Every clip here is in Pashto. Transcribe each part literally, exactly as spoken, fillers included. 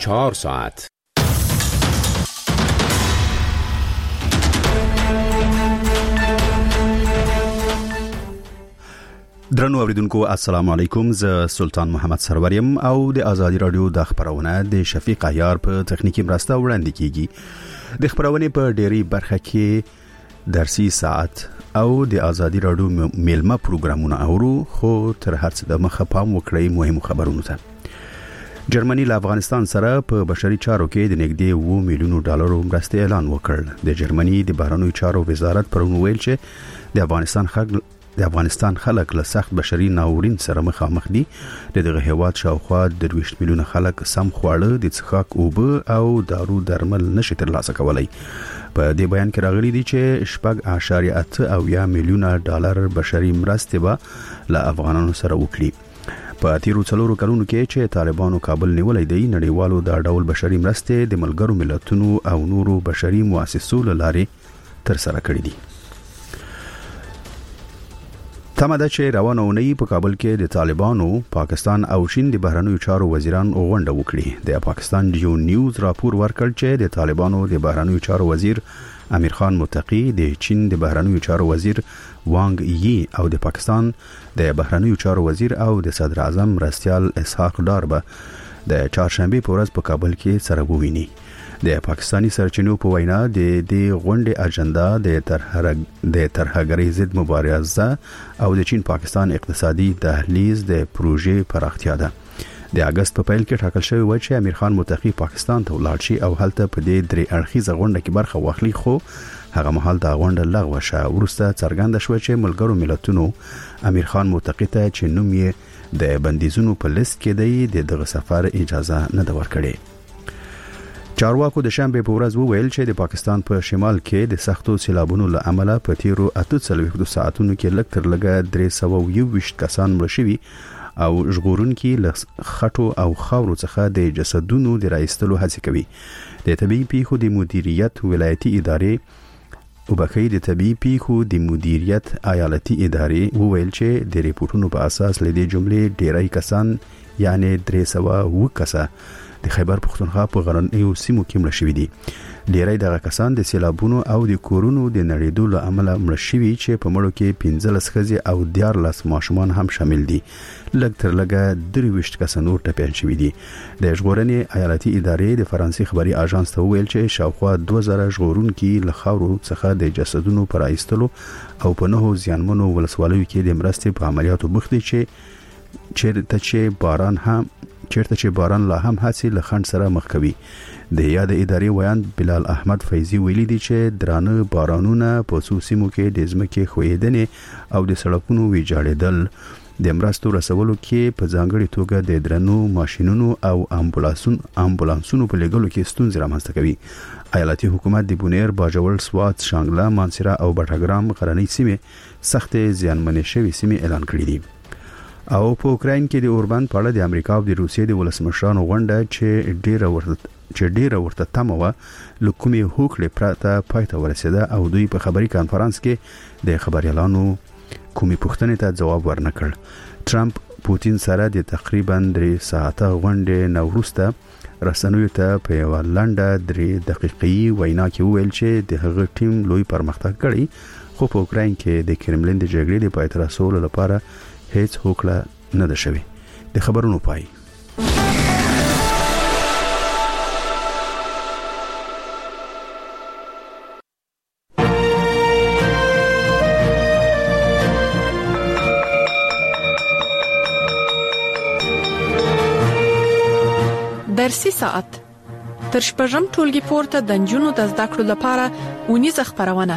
چهار ساعت. درنو اوریدونکو السلام علیکم. ز سلطان محمد سروریم او د آزادی رادیو د خبرونه د شفیق عیار په تخنیکی مرسته وړاندې کیږي. د خبرونه په ډيري برخه کې درسي ساعت او د آزادی رادیو میلمه پروګرامونه اورو، خو تر هر څه د مخه پام وکړئ مهم خبرونه ته. جرمني له افغانستان سره په بشري چارو کې د نږدې و میلیونو ډالرو مرستې اعلان وکړ. د جرمني د بهرنیو چارو وزارت پرون ویل چې د افغانستان خلک د افغانستان خلک له سخت بشري ناورین سره مخامخ دي. دغه هیواد شاوخوا د دوه میلیونه خلک سم خواړه، د څښاک اوبه او دارو درمل نشي ترلاسه کولای. په دې بیان کې راغلي دي چې شپږ اعشاریه اته او یا میلیونه ډالر بشري مرستې به له افغانانو سره وکړي. په تیرو څلورو کلونو کې چې طالبانو کابل نیولای دی، نړیوالو د ډول بشري مرستې د ملګرو ملتونو او نورو بشري مؤسسو لارې تر سره کړې دي. تمه ده چې روانه اونۍ په کابل کې د طالبانو، پاکستان او چین د بهرنیو چارو وزیران غونډه وکړي. د پاکستان یو نیوز راپور ورکړ چې د طالبانو د بهرنیو چارو وزیر امیر خان متقی، د چین د بهرنیو چارو وزیر وانګ یی او د پاکستان د بهرنیو چارو وزیر او د صدر اعظم مرستیال اسحاق ډار به د چهارشنبه په ورځ په کابل کې سره وویني. د پاکستانی سرچینو په وینا د دې غونډې اجنډا د طرح د طرحګری ضد مبارزه او د چین پاکستان اقتصادي دهلیز د پروژې پراختیا ده. د اگست په پیل کې ټاکل شوی و چې امیر خان متقی پاکستان ته ولاړ شي او هلته په دې درې اړخیزه غونډه کې برخه واخلي، خو هغه مهال د غونډه لغوه شوه. ورسته څرګنده شو چې ملګرو ملتونو امیر خان متقی ته چې نوم یې د بندیزونو په لیست کې دی، د دغه سفر اجازه نه ده ورکړې. چارواکو د شنبه په ورځ وویل چې د پاکستان په شمال کې د سختو سیلابونو له امله په تیرو اته څلوېښت ساعتونو کې لږ تر لږه درې سوه یو ویشت کسان مړه شوي او ژغورونکي له خټو او خاورو څخه د جسدونو د راایستلو هڅې کوي. د طبي پیښو د مدیریت ولایتي ادارې او بخې د طبي پیښو د مدیریت ایالتي ادارې وویل چې د ریپورتونو په اساس لدې جملې ډیری کسان یعنی درې سوه و کسه د خیبر پختونخوا په غرنیو سیمو کې مړه شوي دي. ډیری دغه کسان د سیلابونو او د کورونو د نړیدو له امله مړه شوي چې په مړو کې پنځلس ښځې او دیارلس ماشومان هم شامل دي. لږ تر لږه درې ویشت کسان نور ټپیان شوي دي. د ژغورنې ایالتي ادارې د فرانسې خبري اژانس ته وویل چې شاوخوا دوه زره ژغورونکي له خاورو څخه د جسدونو پر ایستلو او په نهو زیانمنو ولسوالیو کې د مرستې په عملیاتو بوخت دي چې چیرته چې باران هم چیرته چې باران لا هم هڅې له خنډ سره مخ کوي. د یاد ادارې ویان بلال احمد فیضی ویلي دی چې درانه بارانونه په څو سیمو کې د ځمکې ښویېدنې او د سړکونو ویجاړېدل د مرستو رسولو کې په ځانګړي توګه د درنو ماشينونو او امبولانسونو امبولانسونو په لګولو کې ستونزې رامنځته کوي. ایالتي حکومت د بونیر، باجوړ، سوات، شانګله، مانسیرا او بټګرام غرنۍ سیمې سخت زیانمنې شوې سیمې اعلان کړې دي. او په اوکراین کې د اوربان په اړه د امریکا او د روسیې د ولسمشرانو غونډه چې ډیره ورته چې ډیره ورته تمه و لکومي هوکړه پرته پای ته ورسېده او دوی په خبري کانفرنس کې د خبريالانو کومي پوښتنې ته جواب ورنکړ. ټرمپ پوتین سره د تقریبا درې ساعته غونډې نو وروسته رسنیو ته په یو لنډه درې دقیقې وینا کې ویل چې د هغه ټیم لوی پرمختګ کړی، خو په اوکراین کې د کرملین د جګړې د پای ته رسولو لپاره هیڅ هوکړه نه ده شوې. د خبرونو پای. درسي ساعت تر شپږم ټولګي پورته د نجونو د زده کړو لپاره ونیزه خبرونه.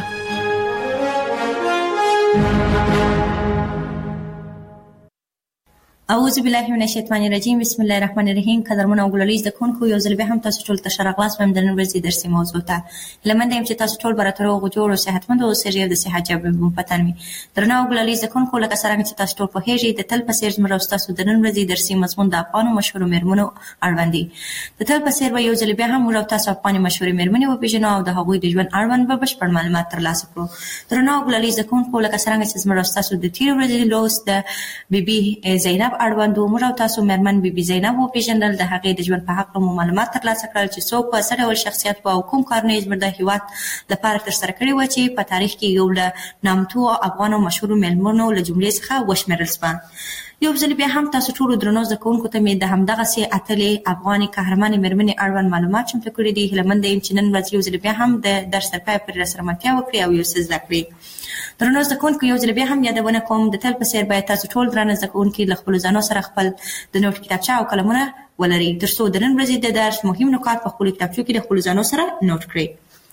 اعوذ بالله من الشیطان الرجیم. بسم الله الرحمن الرحیم. قدرمن او ګللیز د کونکو یو ځل به هم تاسو ټول ته شرغلاس وم د نن ورځې درسي موضوع ته لمنده يم چې تاسو ټول براتر او جوړ او صحتمند او سریه د صحت جواب مو پتن وي. درنه او ګللیز د کونکو لکه څنګه چې تاسو ټول په هیڅ د تل په سیر زموږ او تاسو د نن ورځې درسي مضمون د افغان مشهور مرمنو اړوندي. د تل په سیر به یو ځل به هم موږ تاسو افغان مشهور مرمنې او پیژنو او د هغوی د ژوند اړوند به بشپړ معلومات ترلاسه کړو. درنه او ګللیز د کونکو لکه څنګه چې زموږ او تاسو د تیر ورځې لوست د بیبي زینب ادب اړوند موږ او تاسو مېرمن بي بي زینب وپېژندل، د هغې د ژوند په حق مو معلومات ترلاسه کړل چې څوک په څه ډول شخصیت و او کوم کارونه یې زموږ د هېواد لپاره ترسره کړي وو چې په تاریخ کې یو له نامتو افغان او مشهورو مېرمنو له جملې څخه وشمېرل سوه. یو ځل بیا هم تاسو ټولو درنو زده کوونکو ته مې د همدغسې اتلې افغانې قهرمانې مېرمنې اړوند معلومات چمتو کړي دي. هیله منده یم چې نن ورځ یو ځل بیا هم د درس تر پایه پورې راسره ملتیا وکړي او یو څه زده کړي. درنو زده کوونکو یو ځل بیا هم یادونه کوم د تل په څېر باید تاسو ټول درانه زده کوونکي له خپلو ځانو سره خپل د نوټ کتابچه او قلمونه ولرئ تر څو د نن ورځې د درس مهم نکات په خپلو کتابچو کې د خپلو ځانو سره نوټ کړئ.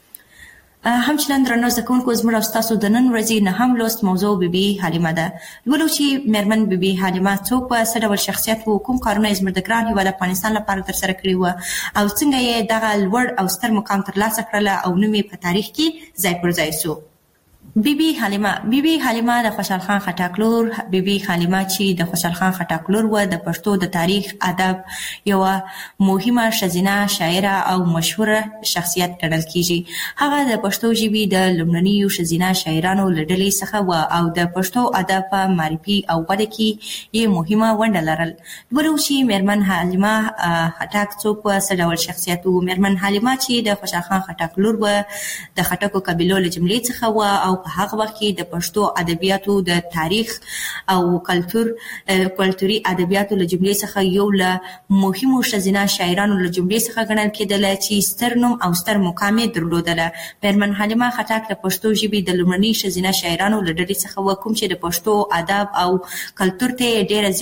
همچنان درنو زده کوونکو زموږ او ستاسو د نن ورځې نهم لوست موضوع بیبي حلیمه ده. لولو چې مېرمن بیبي حلیمه څوک وه، څه ډول شخصیت و، کوم کارونه یې زموږ د ګران هېواد افغانستان لپاره ترسره کړي وه او څنګه یې دغه لوړ او ستر مقام ترلاسه کړله او نوم یې په تاریخ کې ځای پر ځای سو. بیبي حلیمه بیبي حلیمه د خوشحال خان خټک لور بیبي حلیمه چې د خوشحال خان خټک لور وه د پښتو د تاریخ ادب یوه مهمه ښځینه شاعره او مشهوره شخصیت ګڼل کیږي. هغه د پښتو ژبې د لومړنیو ښځینه شاعرانو له ډلې څخه وه او د پښتو ادب په معرفي او وده کې یې مهمه ونډه لرل. ولو چې مېرمن حلیمه خټک څوک وه، څه ډول شخصیت و. مېرمن حلیمه چې د خوشحال خان خټک لور وه د خټکو قبیلو له جملې څخه وه او په هغه وخت کې د پښتو ادبیاتو د تاریخ او کلتور کلتوري ادبیاتو له جملې څخه یو له مهمو ښځینه شاعرانو له جملې څخه ګڼل کېدله چې ستر نوم او ستر مقام یې درلودله. مېرمن حلیمه خټک د پښتو ژبې د لومړني ښځینه شاعرانو له ډلې څخه وه کوم چې د پښتو ادب او کلتور ته یې ډېره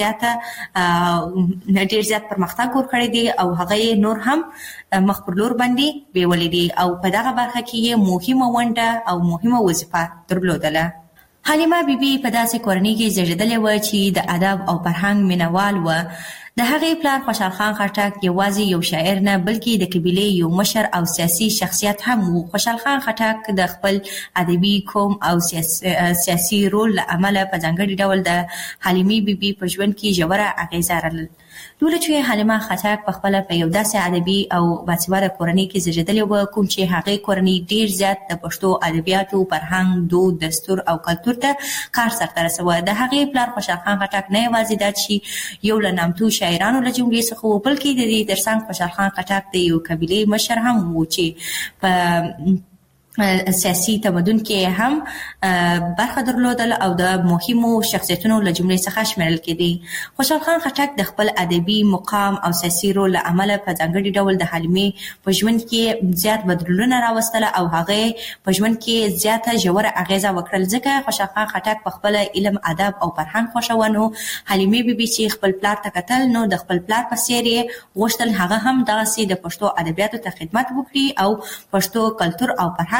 زیاته ډېر زیات پرمختګ ورکړی دی او هغه یې نور هم مخ پر لور باندې بیولې دي او په دغه برخه کې یې مهمه ونډه او مهمه وظیفه درلودله. حلیمه بیبي په داسې کورنۍ کې زیږېدلې وه چې د ادب او فرهنګ مینوال وه. د هغې پلار خوشحال خان خټک یوازې یو شاعر نه بلکې د قبیلې یو مشر او سیاسي شخصیت هم و. خوشحال خان خټک د خپل ادبي قوم او سیاسي, سیاسي رول له امله په ځانګړي ډول د حلیمې بیبي په ژوند کې ژوره اغیزه لرله. لوله چې حلیمه خټک په خپله په یو داسې ادبي او باسواده کورنۍ کې زیږېدلې وه کوم چې هغې کورنۍ ډېر زیات د پښتو ادبیاتو فرهنګ دود دستور او کلتور ته کار سرته رسوه. د هغې پلار خوشحال خان خټک نه یوازې دا چې یو له نامتو شاعرانو له جملې څخه و بلکې د دې ترڅنګ خوشحال خان خټک د یو قبیلې مشر هم و چې په سیاسي تمدن کې هم برخه درلودل او د مهمو شخصیتونو له جملې څخه شمیرل کېدی. خوشحال خان خټک د خپل ادبي مقام او سیاسي رول له امله په ځانګړي ډول د حلیمې په ژوند کې زیات بدلونونه راوستله او هغې په ژوند کې زیاته ژوره اغیزه وکړل. ځکه خوشحال خان خټک په خپله علم ادب او فرهنګ خوښوه نو حلیمې بیبي چې خپل پلار ته کتل نو د خپل پلار په څېر یې غوښتل هغه هم دغسې د پښتو ادبیاتو ته خدمت وکړي او پښتو کلتور او فرهنګ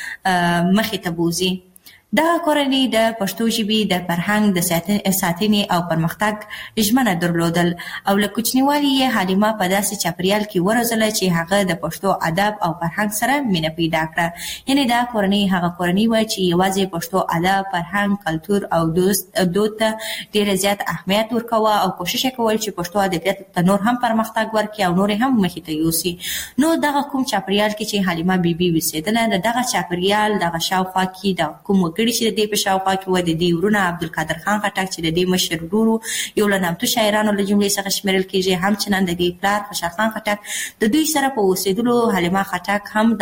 مخې ته بوځي. دغه کورنۍ د پښتو ژبې د فرهنګ د ساتنې او پرمختګ ژمنه درلودل او له کوچنیوالي یې حلیمه په داسې چاپریال کې وروزله چې هغه د پښتو ادب او فرهنګ سره مینه پیدا کړه. یعنې دا کورنۍ هغه کورنۍ وه چې یوازې پښتو ادب، فرهنګ، کلتور او دود ته ډېر زیات اهمیت ورکوه او کوشش یې کول چې پښتو ادبیاتو ته نور هم پرمختګ ورکړي او نور هم مخې ته یوسي. نو دغه کوم چاپریال کې چې حلیمه بیبي اوسېدله د دغه چاپریال دغه شاوخوا کې د کوم چې د دې په شاوخوا کې وه د دې ورونه عبدالقادر خان خټک چې د دې مشر ورور یو له نامتو شاعرانو له جملې څخه شمیرل کېږي. همچنان د دې پلار خوشحال خان خټک د دوی سره په اوسېدلو حلیمه خټک هم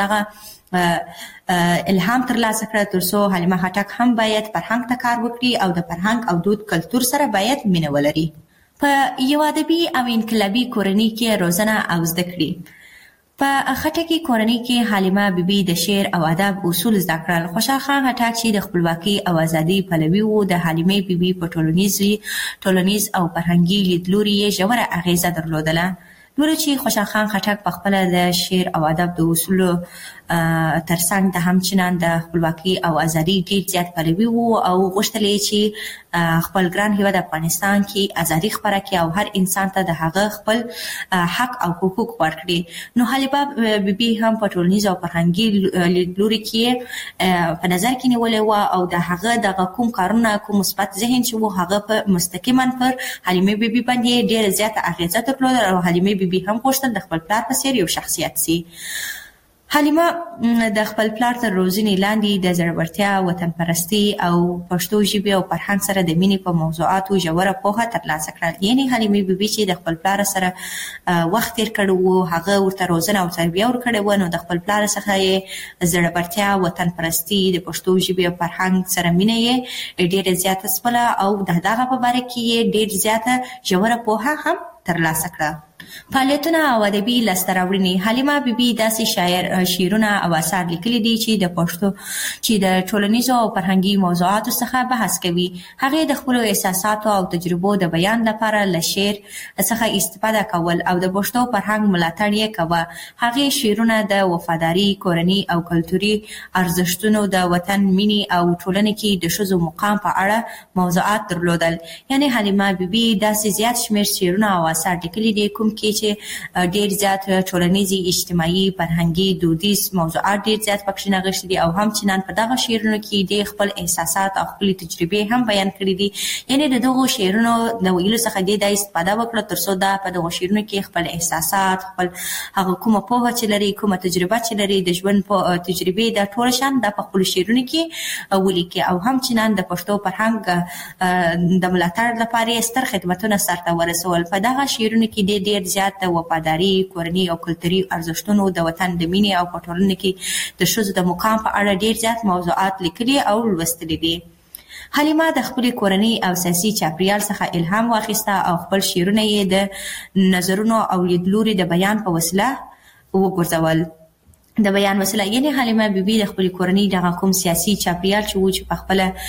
دغه الهام ترلاسه کړه تر څو حلیمه خټک هم باید فرهنګ ته کار وکړي او د فرهنګ او دود کلتور سره باید مینه ولري. په یو ادبي او انقلابي کورنۍ کې روزنه او زده کړې. په خټکي کورنۍ کې حلیمه بیبي د شعر او ادب اصول زده کړل. خوشحال خان خټک چې د خپلواکۍ او ازادۍ پلوي و د حلیمې بیبي په ټولنیز ټولنیز او فرهنګي لیدلوري یې ژوره اغیزه درلودله. لوله چې خوشحال خان خټک په خپله د شعر او ادب د اصولو ترڅنګ د همچنان د خپلواکۍ او ازادۍ ډېر زیات پلوي و او غوښتل یې چې خپل ګران هېواد افغانستان کې ازادي خپره کړي او هر انسان ته د هغه خپل حق او حقوق ورکړي. نو حلیمه بیبي هم په ټولنیز او فرهنګي لیدلوري کې په نظر کې نیولې وه او د هغه دغه کوم کارونه کوم مثبت ذهن چې و هغه په مستقیما پر حلیمې بیبي باندې ډېره زیاته اغېزه درلوده او حلیمې بیبي هم غوښتل د خپل پلار په څېر یو شخصیت سي. حلیمه د خپل پلار تر روزنې لاندې د زړورتیا، وطن پرستی او پښتو ژبې او فرهنګ سره د مینې په موضوعاتو ژوره پوهه ترلاسه کړه. یعنې حلیمې بیبي چې د خپل پلار سره وخت تیر کړی وو، هغه ورته روزنه او تربیه ورکړې وه، نو د خپل پلار څخه یې زړورتیا، وطن پرستی، د پښتو ژبې او فرهنګ سره مینه یې ډېره زیاته سپله او د دغه په باره کې یې ډېر زیاته ژوره پوهه هم ترلاسه کړه. فعالیتونه او ادبي لاسته راوړنې. حلیمه بیبي داسې شاعر شعرونه او اثار لیکلي دي چې د پښتو چې د ټولنیزو او فرهنګي موضوعاتو څخه بحث کوي. هغې د خپلو احساساتو او تجربو د بیان لپاره له شعر څخه استفاده کول او د پښتو فرهنګ ملاتړ یې کوه. هغې شعرونه د وفاداري، کورني او کلتوري ارزښتونو، د وطن مینې او ټولنې کې د ښځو مقام په اړه موضوعات درلودل. یعنې حلیمه بیبي داسې زیات شمېر شعرونه او اثار لیکلي دي کوم کې چې ډېر زیات ټولنیزي، اجتماعي، فرهنګي، دودیز موضوعات ډېر زیات پکې نغښتي دي او همچنان په دغه شعرونو کې ډېر خپل احساسات او خپلې تجربې هم بیان کړي دي. یعنې د دغو شعرونو د ویلو څخه دې دا استفاده وکړه تر څو دا په دغو شعرونو کې خپل احساسات، خپل هغه کومه پوهه چې لري، کومه تجربه چې لري، د ژوند په تجربې دا ټول شان دا په خپلو شعرونو کې ولیکي او همچنان د پښتو فرهنګ د ملاتړ لپاره یې ستر خدمتونه سرته ورسول. په دغه شعرونو کې ډېر ډېر زیات د وفاداري، کورني او کلتوري ارزښتونو، د وطن د مینې او په ټولنه کې د ښځو د مقام په اړه ډېر زیات موضوعات لیکلي او لوستلي دي. حلیمه د خپلې کورنۍ او سیاسي چاپریال څخه الهام واخیسته او خپل شعرونه یې د نظرونو او لیدلوري د بیان په وسیله وګرځول. د بیان وسیله یعنې حلیمه بیبي د خپلې کورنۍ دغه کوم سیاسي چاپریال چې و چې په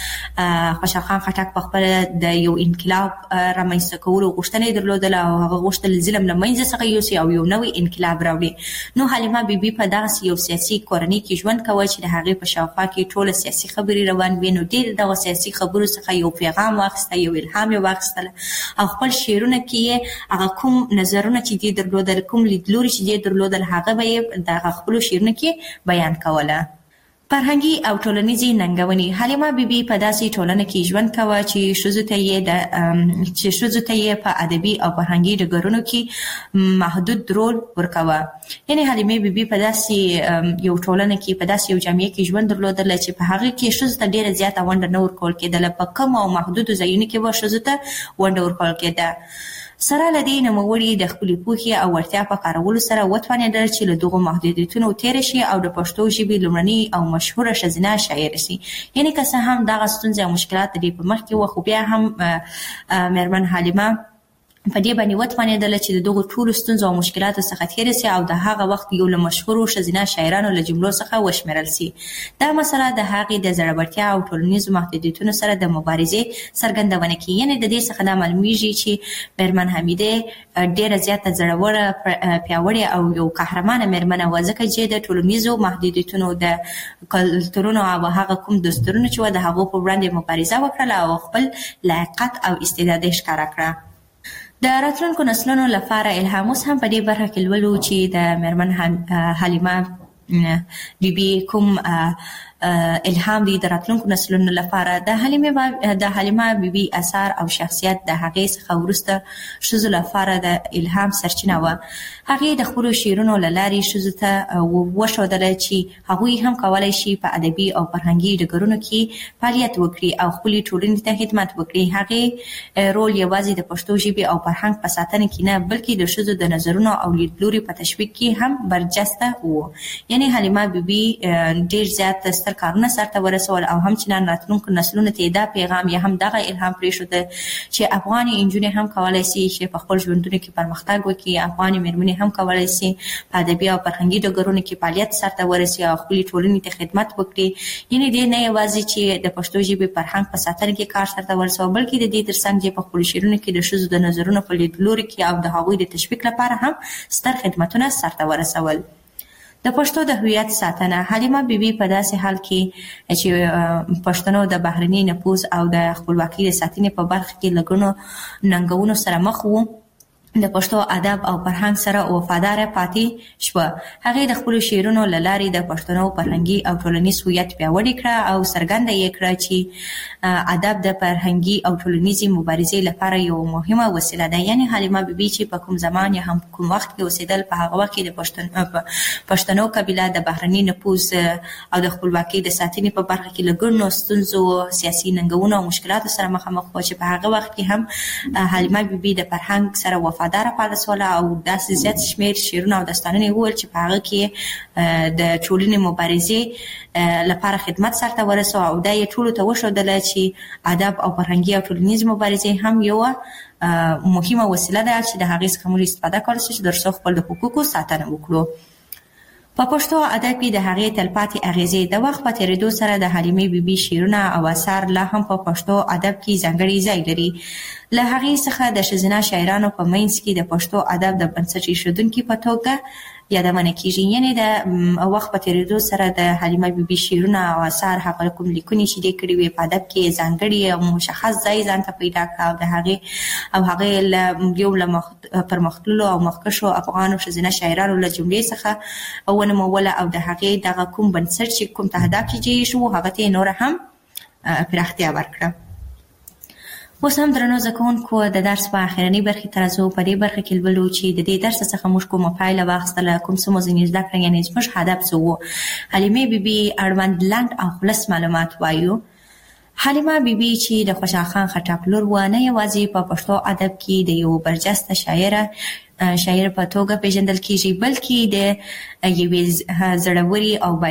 خپله خوشحال خان خټک په خپله د یو انقلاب رامنځته کولو غوښتنه یې درلودله او هغه غوښتل ظلم له منځه څخه یوسي او یو نوی انقلاب راوړي. نو حلیمه بیبي په دغسې یو سیاسي کورنۍ کې ژوند کوه چې د هغې په شاوخوا کې ټوله سیاسي خبرې روان وي. نو ډېر دغه سیاسي خبرو څخه یو پیغام واخیسته، یو الهام یې واخیستله او خپل شعرونه کې یې هغه کوم نظرونه چې دې درلودل، کوم لیدلوري چې دې درلودل، هغه به یې دغه خپلو کې بیان کوله. فرهنګي او ټولنیزې ننګونې. حلیمه بیبي په داسې ټولنه کې ژوند کوه چې ښځو ته یې د چې ښځو ته یې په ادبي او فرهنګي ډګرونو کې محدود رول ورکوه. یعنې حلیمه بیبي په داسې یو ټولنه کې، په داسې یو جامعه کې ژوند درلودله چې په هغې کې ښځو ته ډېره زیاته ونډه نه ورکول کېدله. په کم او محدودو ځایونو کې به ښځو ته ونډه ورکول کېده. سره له دې نوموړي د خپلې پوهې او وړتیا په کارولو سره وتوانېدل چې له دغو محدودیتونو تېره شي او د پښتو ژبې لومړنۍ او مشهوره ښځینه شاعره شي. یعنې که څه هم دغه ستونزې او مشکلات د دې په مخ کې وه، خو بیا هم مېرمن حلیمه په دې باندې وتوانېدله چې د دغو ټولو ستونزو او مشکلاتو څخه تېره سي او د هغه وخت یو له مشهورو ښځینه شاعرانو له جملو څخه وشمېرل سي. دا مسله د هغې د زړورتیا او ټولنیزو محدودیتونو سره د مبارزې څرګندونه کوي. یعنې د دې څخه دا معلومیږي چې مېرمن حمیدې ډېره زیاته زړوره، پیاوړې او یو قهرمانه مېرمنه وه، ځکه چې د ټولنیزو محدودیتونو، د کلتورونو او هغه کوم دستورونو چې وه د هغو په وړاندې مبارزه وکړله او خپل لایقت او استعداد یې ښکاره کړه. د راتلونکو نسلونو لپاره الهام. اوس هم په دې برخه کې لولو چې د مېرمن حلیمه بیبي کوم الهام دی د راتلونکو نسلونو لپاره. د حلیمه د حلیمه بیبي اثار او شخصیت د هغې څخه وروسته ښځو لپاره د الهام سرچینه وه. هغې د خپلو شعرونو له لارې ښځو ته وښودله چې هغوی هم کولی شي په ادبي او فرهنګي ډګرونو کې فعالیت وکړي او خپلې ټولنې ته خدمت وکړي. هغې رول یوازې د پښتو ژبې او فرهنګ په ساتنه کې نه، بلکې د ښځو د نظرونو او لیدلوري په تشویق کې هم برجسته و. یعنې حلیمه بیبي ډېر زیات ستر کارونه سرته ورسول او همچنان راتلونکو نسلونو ته دا پیغام یا هم دغه الهام پرېښوده چې افغاني نجونې هم کولی شي چې په خپل ژوندونو کې پرمختګ وکړي. افغاني مېرمنې هم کولی شي په ادبي او فرهنګي ډګرونو کې فعالیت سرته ورسي او خپلې ټولنې ته خدمت وکړي. یعنې دې نه یوازې چې د پښتو ژبې فرهنګ په ساتنه کې کار سرته ورسوه، بلکې د دې تر څنګ چې په خپلو شعرونو کې د ښځو د نظرونو په لیدلوري کې او د هغوی د تشویق لپاره هم ستر خدمتونه سرته ورسول. د پښتو د هویت ساتنه. حلیمه بیبي په داسې حال کې چې پښتنو د بهرني نفوذ او د خپلواکۍ د ساتنې په برخه کې له ګڼو ننګونو سره مخ وو، د پښتو ادب او فرهنګ سره وفادار پاتې شو. هغه د خپل شعرونو لاري د پښتنو فرهنګي او ټولنیز هویت پیاوړی کړ او څرګنده یې کړ چې ادب د فرهنګي او ټولنیزي مبارزې لپاره یو مهمه وسیله ده. یعنی حلیمه بیبي چې په کوم زمان یا هم کوم وخت کې اوسېدل، په هغه وخت کې د پښتون پښتنو قبیله د بهرني نفوذ او د خپلواکۍ د ساتنې په برخه کې له ګڼو ستونزو، سیاسي ننګونو او مشکلاتو سره مخامخ و چې په هغه وخت کې هم حلیمه بیبي د فرهنګ سره وفادار پاتې شوله او داسې زیات شمېر شعرونه او داستانونه وویل چې په هغه کې د ټولنې مبارزې لپاره خدمت سرته ورسو او دا یې ټولو ته وښودله چې ادب او فرهنګي او ټولنیز مبارزې هم یوه مهمه وسیله ده چې د هغې څخه موږ استفاده کولی شو چې تر څو خپل د حقوقو ساتنه وکړو. په پښتو ادب کې د هغې تلپاتې اغیزې د وخت په تېرېدو سره د حلیمې بیبي شعرونه او اثار لا هم په پښتو ادب کې ځانګړی ځای لري. له هغې څخه د ښځینه شاعرانو په منځ کې د پښتو ادب د بنسټ ایښودونکي په توګه یادونه کېږي. یعنې د وخت په تېرېدو سره د حلیمه بیبي شعرونه او اثار هغه کوم لیکنې چې دې کړي وې په ادب کې ځانګړي او مشخص ځای ځان ته پیدا کړه او د هغې او هغې له یو له پرمختللو او مخکښو افغانو ښځینه شاعرانو له جملې څخه ونوموله او د هغې دغه کوم بنسټ چې کوم تهداب چې جوړ شو هغه ته یې نوره هم پراختیا ورکړه. اوس هم درنو زده کوونکو د درس په اخرنۍ برخې ته راځو. په دې برخه کې لولو چې د دې درس څخه موږ کومه پایله واخیستله، کوم څه مو ځینې زده کړه، یعنې زموږ هدف څه و. حلیمې بیبي اړوند لنډ او خلص معلومات وایو. حلیمه بیبي چې د خوشحال خان خټک لور وه، نه یوازې په پښتو ادب کې د یو برجسته شاعره شاعر په توګه پیژندل کېږي، بلکې د یوې زړورې او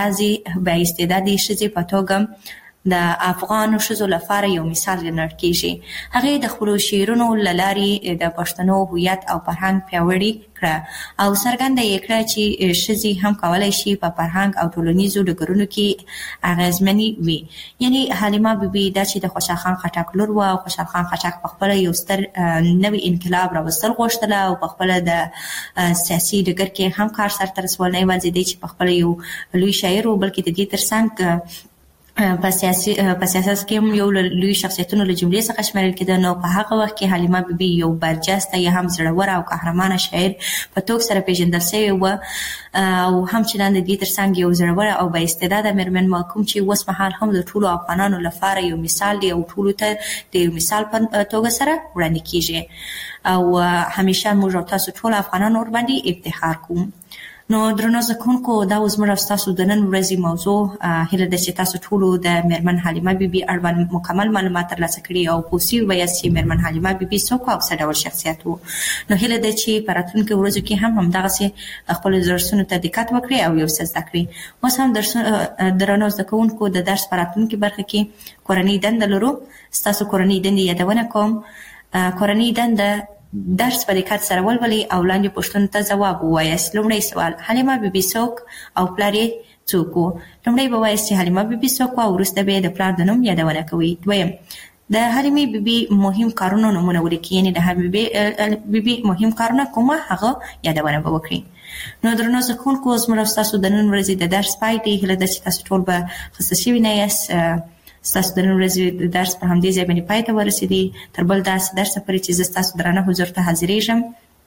با استعدادې ښځې په توګه د افغانو ښځو لپاره یو مثال ګڼل کېږي. هغې د خپلو شعرونو له لارې د پښتنو هویت او فرهنګ پیاوړي کړه او څرګنده یې کړه چې ښځې هم کولی شي په فرهنګ او ټولنیزو ډګرونو کې اغېزمنې وي. یعنې حلیمه بیبي دا چې د خوشحال خان خټک لور وه او خوشحال خان خټک په خپله یو ستر نوی انقلاب راوستل غوښتله او په خپله د سیاسي ډګر کې هم کار سرته رسول، نه یوازې دی چې په خپله یو لوی شاعر و بلکې د دې تر څنګ په سیاسي په سیاست کې هم یو لوی شخصیتونو له جملې څخه شمیرل کېده. نو په هغه وخت کې حلیمه بیبي یو برجسته یا هم زړوره او قهرمانه شاعر په توګه سره پیژندل شوې وه او هم چې د دې تر څنګ یو زړوره او با استعداده مېرمن وه، کوم چې اوس مهال هم د ټولو افغانانو لپاره یو مثال دی او ټولو ته د یو مثال په توګه سره وړاندې کېږي او همیشه موږ او تاسو ټول افغانان ورباندې افتخار کوو. نو درنو زده کوونکو، دا اوس زموږ او ستاسو د نن ورځې موضوع. هیله ده چې تاسو ټولو د مېرمن حلیمه بیبي اړوند مکمل معلومات ترلاسه کړي او پوه سوي به یاست چې مېرمن حلیمه بیبي څوک او څه ډول شخصیت و. نو هیله ده چې په راتلونکو ورځو کې هم همدغسې خپلو درسونو ته دقت وکړئ او یو څه زده کړئ. اوس هم درنو زده کوونکو، د درس په راتلونکي برخه کې کورنۍ دنده لرو. ستاسو کورنۍ دندې یادونه کوم. کورنۍ دنده درس په دقت سره ولولئ او لاندې پوښتنو ته ځواب ووایاست. لومړی سوال: حلیمه بیبي څوک او پلار یې څوک و؟ لومړی به وایاست چې حلیمه بیبي څوک و او وروسته به د پلار د نوم یادونه کوئ. دویم: د حلیمې بیبي مهم کارونو نومونه ولیکئ، یعنې د حلیمې بیبي مهم کارونه کومه هغه یادونه به وکړئ. نو درنو زده کوونکو، زموږ او ستاسو د نن ورځې د درس پای دی. هیله ده چې تاسو ټول به خسته شوي نه یاست. ستاسو د نن ورځې د درس په همدې ځای باندې پای ته ورسېدی. تر بل داسې درسه پورې چې زه ستاسو درانه حضور ته حاضرېږم.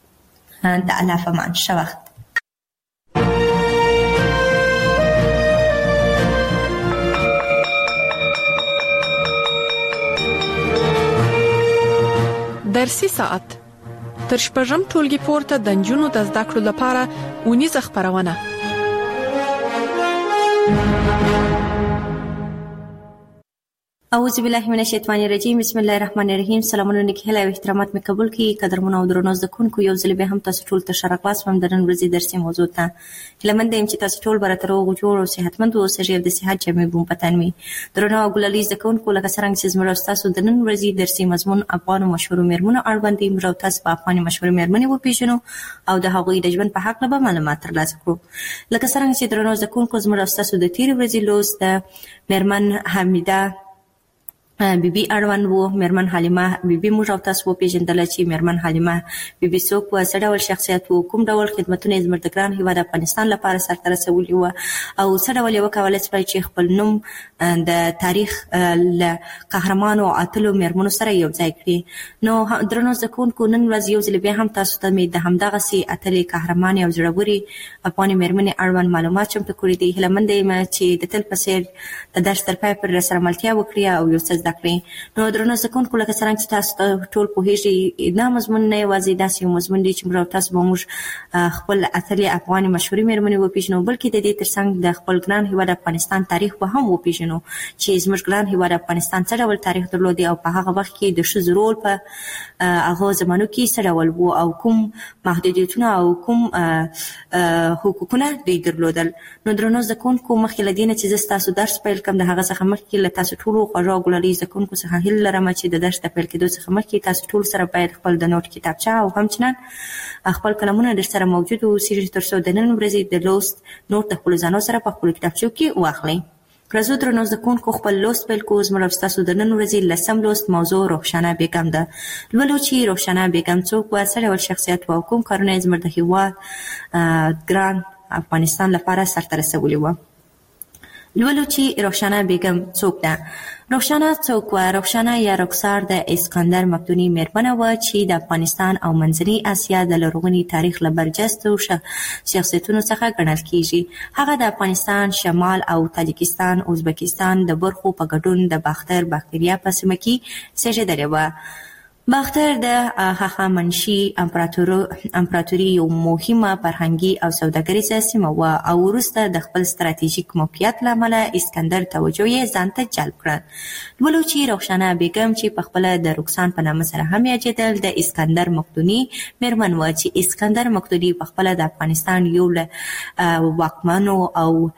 د الله په امان. ښه وخت. درسي ساعت تر شپږم ټولګي پورته د نجونو د زده کړو لپاره اونیزه خپرونه. اعوذ بالله من الشیطان الرجیم. بسم الله الرحمن الرحیم. سلامونه نکهله او احترامات مې قبول کړئ. قدرمن او درنو زده کوونکو، یو ځل بیا هم تاسو ټول ته ښه راغلاست وم د نن ورځې درسي موضوع ته. هیله مند یم چې تاسو ټول به راته روغ جوړ او صحتمند اوسئ او د صحت جامې به مو په تن وي. درنو او ګلالي زده کوونکو، لکه څرنګه چې زموږ او ستاسو د نن ورځې درسي مضمون افغانو مشهورو مېرمنو اړوند دی، موږ او تاسو به افغاني مشهورې مېرمنې وپېژنو او د هغوی د ژوند په هکله به معلومات ترلاسه کړو. لکه څرنګه چې درنو زده کوونکو، زموږ او ستاسو د تېرې ورځې لوست د مېرمن حمیده بیبي اړوند وو. میرمن حلیمه بیبي موږ او تاسو وپېژندله چې میرمن حلیمه بیبي څوک وه، څه ډول شخصیت وو، کوم ډول خدمتونه یې زموږ د ګران هېواد افغانستان لپاره سرته رسولي وه او څه ډول یې وکولی شوی چې خپل نوم د تاریخ له قهرمانو او اتلو میرمنو سره یو ځای کړي. نو درنو زده کوونکو، نن ورځ یو ځل بیا هم تاسو ته مې د همدغسې اتلې قهرمانې او زړورې افغانې میرمنې اړوند معلومات چمتو کړي دي. هیله منده یم چې د تل په څېر د درس تر پای پورې راسره ملتیا وکړي او یو څه زده کړي. نو درنو زده کوونکو، لکه څرنګه چې تاسو ټول پوهېږئ، دا مضمون نه یوازې داسې یو مضمون دی چې موږ او تاسو به موږ خپل اتلې افغانې مشهورې میرمنې وپېژنو، بلکې د دې تر څنګ د خپل ګران هېواد افغانستان تاریخ به هم وپېژنو چې زموږ ګران هېواد افغانستان څه ډول تاریخ درلودی او په هغه وخت کې د ښځو رول په هغو زمانو کې څه ډول و او کوم محدودیتونه او کوم حقوقونه دوی درلودل. نو درنو زده کوونکو، مخکې له دې نه چې زه ستاسو درس پیل کړم، د هغه څخه مخکې له تاسو ټولو خوږو او ګلالي زده کوونکو څخه هیله لرم چې د درس د پیل کېدو څخه مخکې تاسو ټول سره باید خپل د نوټ کتابچه او همچنان خپل قلمونه در سره موجود واوسېږي تر څو د نن ورځې د لوست نوټ د خپلو ځانو سره په خپلو کتابچو کې واخلئ. راځو درنو زده کوونکو، خپل لوست پیل کړو. زموږ او ستاسو د نن ورځې لسم لوست موضوع رخشانه بیګم ده. لولو چې رخشانه بیګم څوک وه، څه ډول شخصیت وه او کوم کارونه یې زموږ د هېواد ګران افغانستان لپاره سرته رسولي وه. لولو چې رخشانه بیګم څوک ده. رخشانه څوک وه؟ رخشانه یا رخسار د اسکندر مقدوني میرمنه وه چې د افغانستان او منځنۍ اسیا د لرغوني تاریخ له برجستو شخصیتونو څخه ګڼل کیږي. هغه د افغانستان شمال او تاجکستان ازبکستان د برخو په ګډون د باختر باکتریا په سیمه کې زېږېدلې وه. باختر د هخامنشي امپراتوري یو مهمه فرهنګي او سوداګریزه سیمه وه او وروسته د خپل ستراتیژیک موقعیت له امله اسکندر توجه یې ځان ته جلب کړه. لولو چې رخشانه بیګم چې پخپله د رکسان په نامه سره هم یادېدل، د اسکندر مقدوني میرمن وه چې اسکندر مقدوني پخپله د افغانستان یو له واکمنو او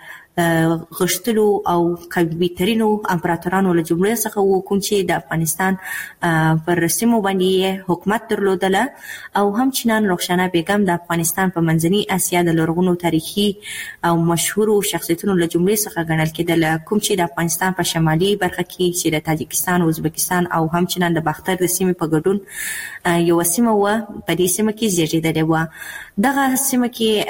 غښتلو او قوي ترینو امپراتورانو له جملې څخه و، کوم چې د افغانستان پر سیمو باندې یې حکومت درلودله او همچنان رخشانه بیګم د افغانستان په منځنۍ اسیا د لرغونو تاریخي او مشهورو شخصیتونو له جملې څخه ګڼل کېدله، کوم چې د افغانستان په شمالي برخه کې چې د تاجکستان، ازبکستان او همچنان د باختر د سیمې په ګډون یوه سیمه وه، په دې سیمه کې زېږېدلې وه. دغه سیمه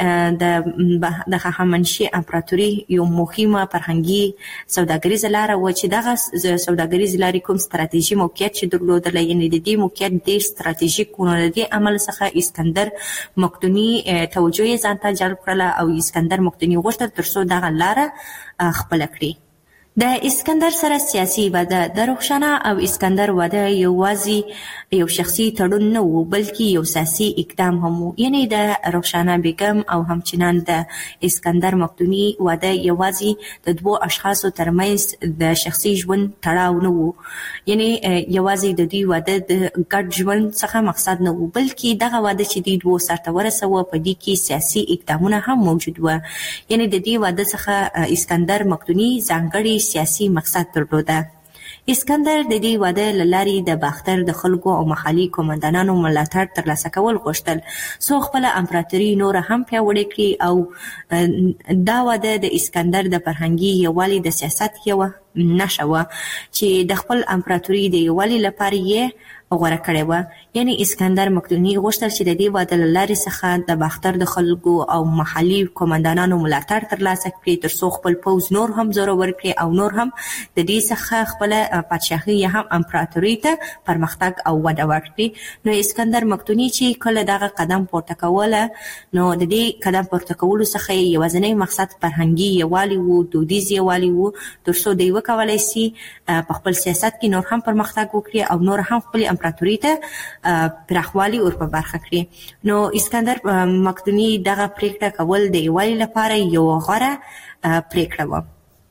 کې د هخامنشي امپراتوري یو مهمه فرهنګي سوداګریزه لاره وه چې دغه سوداګریزې لارې کوم ستراتیژي موقعیت چې درلودله، یعنې د دې موقعیت ډېر ستراتیژیک و. نو د دې عمل څخه اسکندر مقدوني توجه یې ځان ته جلب کړله او اسکندر مقدوني غوښتل تر څو دغه لاره خپله کړي. د اسکندر سره سیاسي واده. د رخشانه او اسکندر واده یوازې یو شخصي تړون نه و، بلکې یو سیاسي اقدام هم و. یعنې د رخشانه بیګم او همچنان د اسکندر مقدوني واده یوازې د دوو اشخاصو ترمنځ د شخصي ژوند تړاو نه و، یعنې یوازې د دوی واده د ګډ ژوند څخه مقصد نه و، بلکې دغه واده چې دوی دوو سرته ورسوه په دې کې سیاسي اقدامونه هم موجود وه. یعنې د دې واده څخه اسکندر مقدوني ځانګړي سیاسي مقصد درلوده. اسکندر د دې واده له لارې د باختر د خلکو او محلي قومندانانو ملاتړ ترلاسه کول غوښتل څو خپله امپراتوري نوره هم پیاوړې کړي او دا واده د اسکندر د فرهنګي یووالي د سیاست یوه نښه وه چې د خپل امپراتوري د یووالي لپاره یې غوره کړې وه. یعنې اسکندر مقدوني غوښتل چې د دې واده له لارې څخه د باختر د خلکو او محلي قومندانانو ملاتړ ترلاسه کړي تر څو خپل پوځ نور هم زورور کړي او نور هم د دې څخه خپله پادشاهي یا هم امپراتوري ته پرمختګ او وده ورکړي. نو اسکندر مقدوني چې کله دغه قدم پورته کوله، نو د دې قدم پورته کولو څخه یې یوازینی مقصد فرهنګي یووالي و، دودیز یووالي و، تر څو دوی وکولی سي په خپل سیاست کې نور هم پرمختګ وکړي او نور هم خپلې امپراتوري ته پراخوالی ور په برخه کړي. نو اسکندر مقدوني دغه پریکړه کول د یووالي لپاره یو غوره پریکړه وه.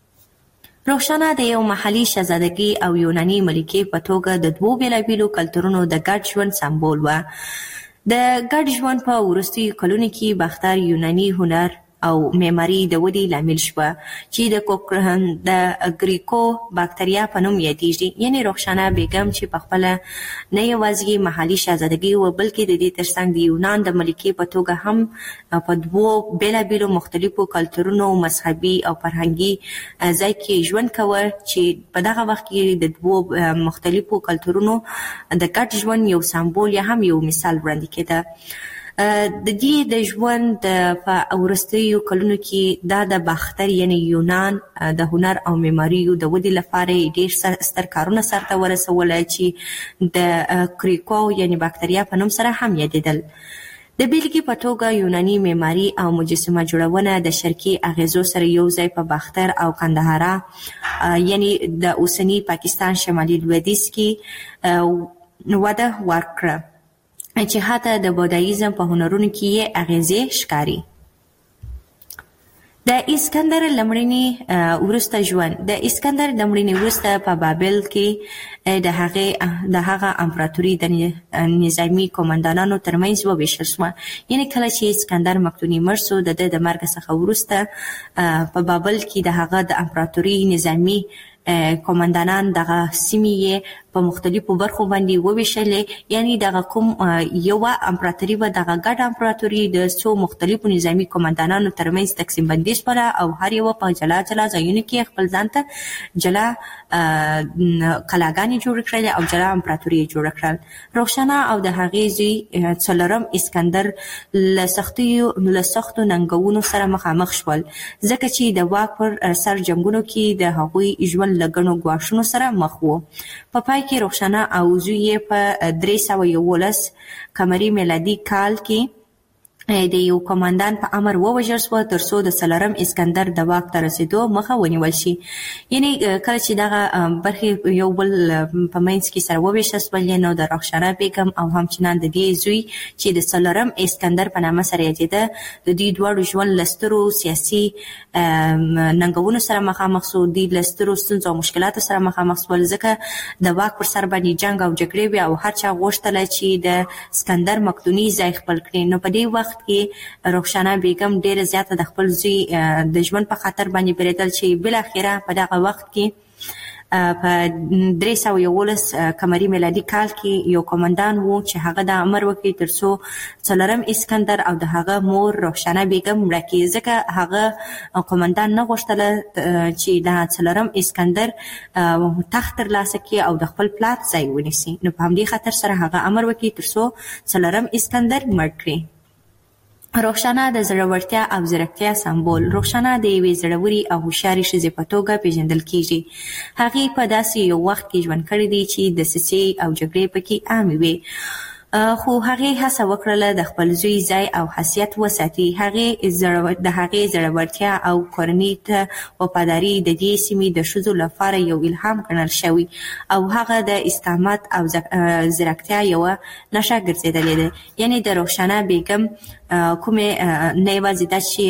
رخشانه د یو محلي شهزادګۍ او یوناني ملکې په توګه د دوو بېلابېلو کلتورونو د ګډ ژوند سمبول وه. د ګډ ژوند په وروستیو کلونو کې باختر یوناني هنر او معماري د ودې لامل شوه چې د کوکرهن د ګریکو باکتریا په نوم یادېږي. یعنې رخسانه بیګم چې په خپله نه یوازې محلي شاهزادګي و بلکې د دې ترڅنګ د یونان د ملکې په توګه هم په دوو بېلابېلو مختلفو کلتورونو مذهبي او فرهنګي ځای کې ژوند کوه چې په دغه وخت کې د دوو مختلفو کلتورونو د ګډ ژوند یو سمبول یا هم یو مثال وړاندې کېده. د دې د ژوند په وروستیو کلونو کې دا د باختر یعنی یونان د هنر او معماریو د ودې لپاره ډېر ستر کارونه سرته ورسول چې د کریکو یعنی باکتریا په نوم سره هم یادېدل. د بیلګې په توګه یوناني معماري او مجسمه جوړونه د شرقي اغیزو سره یو ځای په باختر او کندهار یعنی د اوسني پاکستان شمالي لویدیځ کې وده ورکړه چې حتی د بودایزم په هنرونو کې یې اغیزې ښکاري. د اسکندر لمړني وروسته ژوند. د اسکندر لمړني وروسته په بابل کې د هغې د هغه امپراتوري د نظامي قومندانانو ترمنځ وویشل شوه. یعنې کله چې اسکندر مقدوني مړ شو د ده د مرګ څخه وروسته په بابل کې د هغه د امپراتوري نظامي قومندانان دغه سیمې یې په مختلفو برخو باندې وویشلې. یعنی دغه کوم یوه امپراتوري به دغه ګډه امپراتوري د څو مختلفو نظامي قومندانانو ترمنځ تقسیم بندي شوله او هر یوه په جلا جلا ځایونو کې خپل ځان ته جلا کلاګانې جوړې کړلې او جلا امپراتوري یې جوړه کړل. رخسانه او د هغې زوی څلورم اسکندر له سختیو له سختو ننګونو سره مخامخ شول ځکه چې د واک پر سر جنګونو کې د هغوی ژوند له ګڼو ګواښونو سره مخ و. په پای کې رخسانه او زوی یې په درې سوه یولس قمري میلادي کال کې د یو قومندان په امر ووژل شوه تر څو د څلورم اسکندر د واک ته رسېدو مخه ونیول شي. یعنې کله چې دغه برخې یو بل په منځ کې سره وویشل شول نو د رخسانه بیګم او همچنان د دې زوی چې د څلورم اسکندر په نامه سره یادېده د دې دواړو ژوند له سترو سیاسي ننګونو سره مخامخ شو. دوی له سترو ستونزو او مشکلاتو سره مخامخ شول ځکه د واک پر سر باندې جنګ او جګړې وې او هر چا غوښتله چې د اسکندر مقدوني ځای خپل کړي. نو په دې وخت کې رخسانه بیګم ډېره زیاته د خپل زوی د ژوند په خاطر باندې بیرېدل چې بالاخره په دغه وخت کې په درې سوه یولس قمري میلادي کال کې یو قومندان و چې هغه د امر وکړي تر څو څلورم اسکندر او د هغه مور رخسانه بیګم مړه کړي ځکه هغه قومندان نه غوښتله چې د څلورم اسکندر تخت ترلاسه کړي او د خپل پلار ځای ونیسي. نو په همدې خاطر سره هغه امر وکړي تر څو څلورم اسکندر مړ کړي. رخسانه د زړورتیا او ځیرکتیا سمبول. رخسانه د یوې زړورې او هوښیارې ښځې په توګه پیژندل کیږي. هغې په داسې یو وخت کې ژوند کړی دی چې دسیسې او جګړې پکې عامې وې خو هغې هڅه وکړله د خپل زوی ځای او حیثیت وساتي. هغې د هغې زړورتیا او کورنۍ ته وفاداري د دې سیمې د ښځو لپاره یو الهام ګڼل شوی او هغه د استقامت او ځیرکتیا یوه نښه ګرځېدلې ده. یعنې د رخسانه بیګم کومې نه یوازې دا چې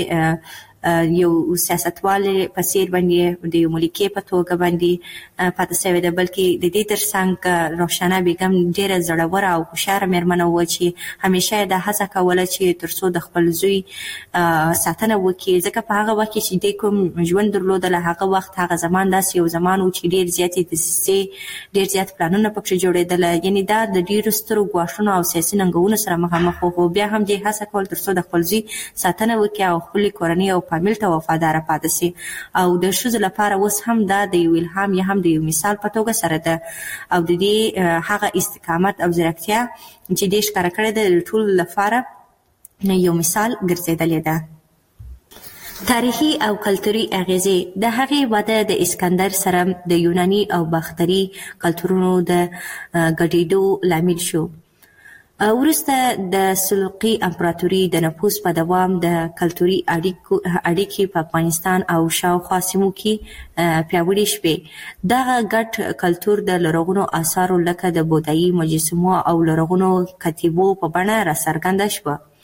یو سیاستوال په څیر باندې د یو ملکې په توګه باندې پاتې شوې ده بلکې د دې ترڅنګ رخسانه بیګم ډېره زړوره او هوښیاره مېرمنه وه چې همیشه یې دا هڅه کوله چې تر څو د خپل زوی ساتنه وکړي ځکه په هغه وخت کې چې دی کوم ژوند درلودله هغه وخت هغه زمان داسې یو زمان و چې ډېر زیاتې دسیسې ډېر زیات پلانونه پکښې جوړېدله. یعنې دا د ډېرو سترو ګواښونو او سیاسي ننګونو سره مخامخ و خو بیا هم دې هڅه کول تر څو د خپل زوی ساتنه وکړي او خپلې کورنۍ او فامیل ته وفاداره پاتې شي. او د ښځو لپاره اوس هم دا د یو الهام یا هم د یو مثال په توګه سره ده او د دې هغه استقامت او ځیرکتیا چې دې ښکاره کړې ده د ټولو لپاره یو مثال ګرځېدلې ده. تاریخي او کلتوري اغیزې. د هغې واده د اسکندر سره د یوناني او باختري کلتورونو د ګډېدو لامل شو. وروسته د سلجوقي امپراتوري د نفوذ په دوام د کلتوري اړیکې په افغانستان او شاوخوا سیمو کې پیاوړې شوې. دغه ګډ کلتور د لرغونو آثارو لکه د بودایي مجسمو او لرغونو کتیبو په بڼه راڅرګنده شوه.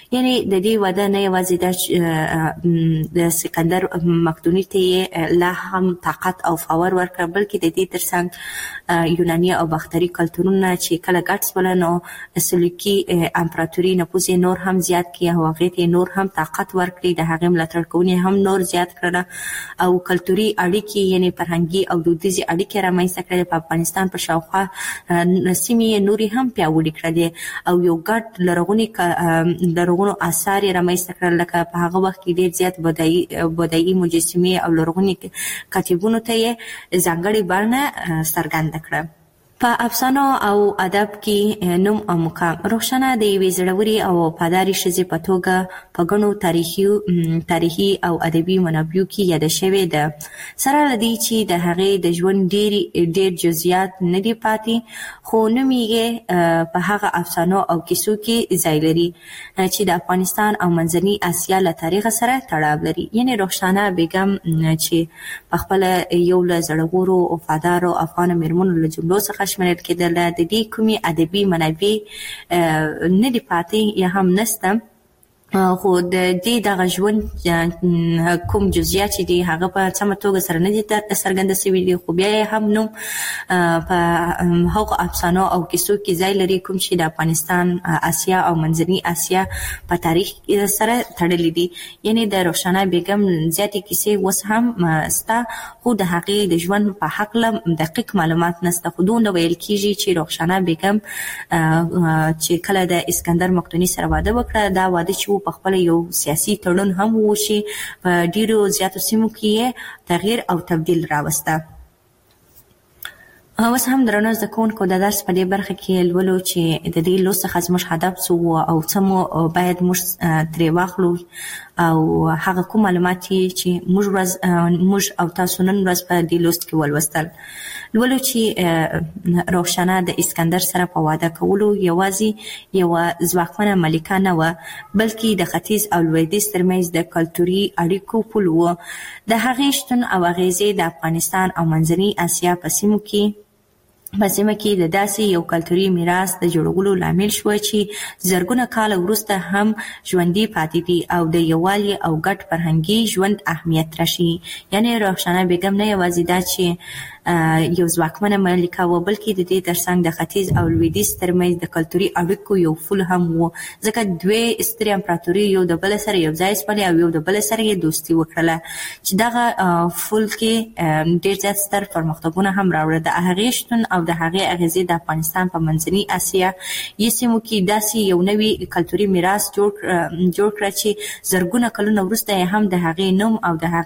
یعنی د دې واده نه یوازې د سکندر مقدوني ته لا هم طاقت او فاور ورکړ بلکې د دې ترڅنګ یوناني او باختري کلتورونه چې کله ګډ شول نو سلوکي امپراتوري نفوذ نور هم زیات کړ او هغه ته نور هم طاقت ورکړي د هغه ملاتړ کوونکي هم نور زیات کړل او کلتوري اړیکې یعنی فرهنګي او دودیزي اړیکې رامنځته کړې په افغانستان په شاوخوا سیمې نوري هم پیاوړي کړل او یو ګډ لرغونی لرغونو آثار رامنځته کړل لکه په هغه وخت کې ډېر زیات بودایي بودایي مجسمې او لرغوني کتیبونو ته ځانګړي بڼه څرګنده کړه. په افسانو او ادب کې نوم او مقام روښانه د یوې زړورې او وفادارې ښځې په توګه په ګڼو تاریخي تاریخي او ادبي منابعو کې یاده شوې ده سره له دې چې د هغې د ژوند ډېر ډېر جزئیات نه دي پاتې خو نوم یې په هغه افسانو او کیسو کې ځای لري چې د افغانستان او منځني اسیا له تاریخ سره تړاو لري. یعنې روښانه بیګم چې په خپله یو له زړورو وفادارو افغانو مېرمنو له جملو څخه شمېرل کېدل د دې کومې ادبي منابع نه دي پاتې یا هم نشته خو د دې دغه ژوند کوم جزئیات چې دي هغه په سمه توګه سره نه دي څرګنده شوي دي خو بیا یې هم نوم په هغو افسانو او کیسو کې ځای لري کوم چې د افغانستان اسیا او منځني اسیا په تاریخ سره تړلي دي. یعنې د روښانه بیګم زیاتې کیسې اوس هم شته خو د هغې د ژوند په هکله دقیق معلومات نشته خو دومره ویل کېږي چې روښانه بیګم چې کله د اسکندر مقدوني سره واده وکړه دا واده چې په خپل یو سیاسي تړون هم وشي په ډیرو زیاتو سیمو کې تغییر او تبدیل راوسته. اوس هم درنو زده کوونکو د درس په دې برخه کې لولو چې د دې لوست څخه زموږ هدف څه او څه مو باید موږ ترې واخلو او هغه کوم معلومات چې موږ ورځ موږ او تاسو نن ورځ په دې لوست کې ولوستل. لولو چې روښانه د اسکندر سره په واده کولو یوازې یوه ځواکمنه ملکه نه وه بلکې د ختیځ او لویدیځ ترمنځ د کلتوري اړیکو پل و. د هغې شتون او اغیزې د افغانستان او منځني اسیا په سیمو کې په سیمه کې د داسې یو کلتوري میراث د جوړولو لامل شوه چې زرګونه کاله وروسته هم ژوندي پاتې دي او د یووالي او ګډ فرهنګي ژوند اهمیت راشي. یعنې روښانه بیګم نه یوازې دا چې یو ځواکمنه ملکه وه بلکې د دې ترڅنګ د ختیځ او لویدیځ ترمنځ د کلتوري اړیکو یو پل هم و ځکه دوې سترې امپراتوري یو د بل سره یو ځای شولې او یو د بل سره یې دوستي وکړله چې دغه پل کې ډېر زیات ستر پرمختګونه هم راوړل. د هغې شتون او د هغې اغیزې د افغانستان په منځني اسیا یې سیمو کې داسې یو نوي کلتوري میراث جوړ جوړ کړه چې زرګونه کلونه وروسته یې هم د هغې نوم او د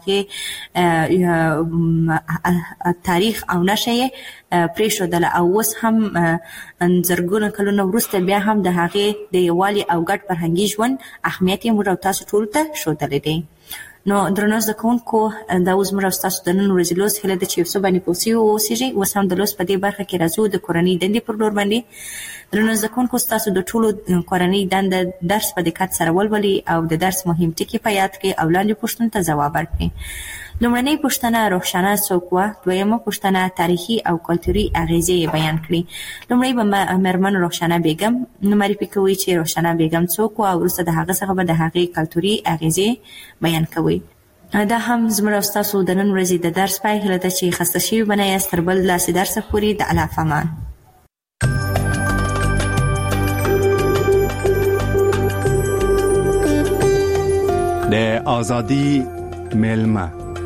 هغې تاریخ او نشه یې پرېښودله او اوس هم زرګونه کلونه وروسته بیا هم د هغې د یووالي او ګډ فرهنګي ژوند اهمیت یې موږ او تاسو ټولو ته ښودلی دی. نو درنو زده کوونکو دا اوس موږ او ستاسو د نن ورځې لوست هیله ده چې یو څه باندې پوه سوي واوسېږئ. اوس هم د لوست په دې برخه کې راځو د کورنۍ دندې پر لور باندې. درنو زده کوونکو ستاسو د ټولو کورنۍ دنده درس په دقت سره ولولئ او د درس مهم ټکي په یاد کړئ او لاندې پوښتنو ته ځواب ورکړئ. لومړنۍ پوښتنه روښانه څوک وه؟ دویمه پوښتنه تاریخي او کلتوري اغیزې یې بیان کړي. لومړی به مېرمن روښانه بیګم معرفي کوئ چې روښانه بیګم څوک وه او وروسته د هغه څخه به د هغې کلتوري اغیزې بیان کوئ. دا هم زموږ او ستاسو د نن ورځې د درس پای هیله ده چې خسته شوي به نه یاست. تر بل داسې درسه پورې د الله په امان. د آزادی ملمه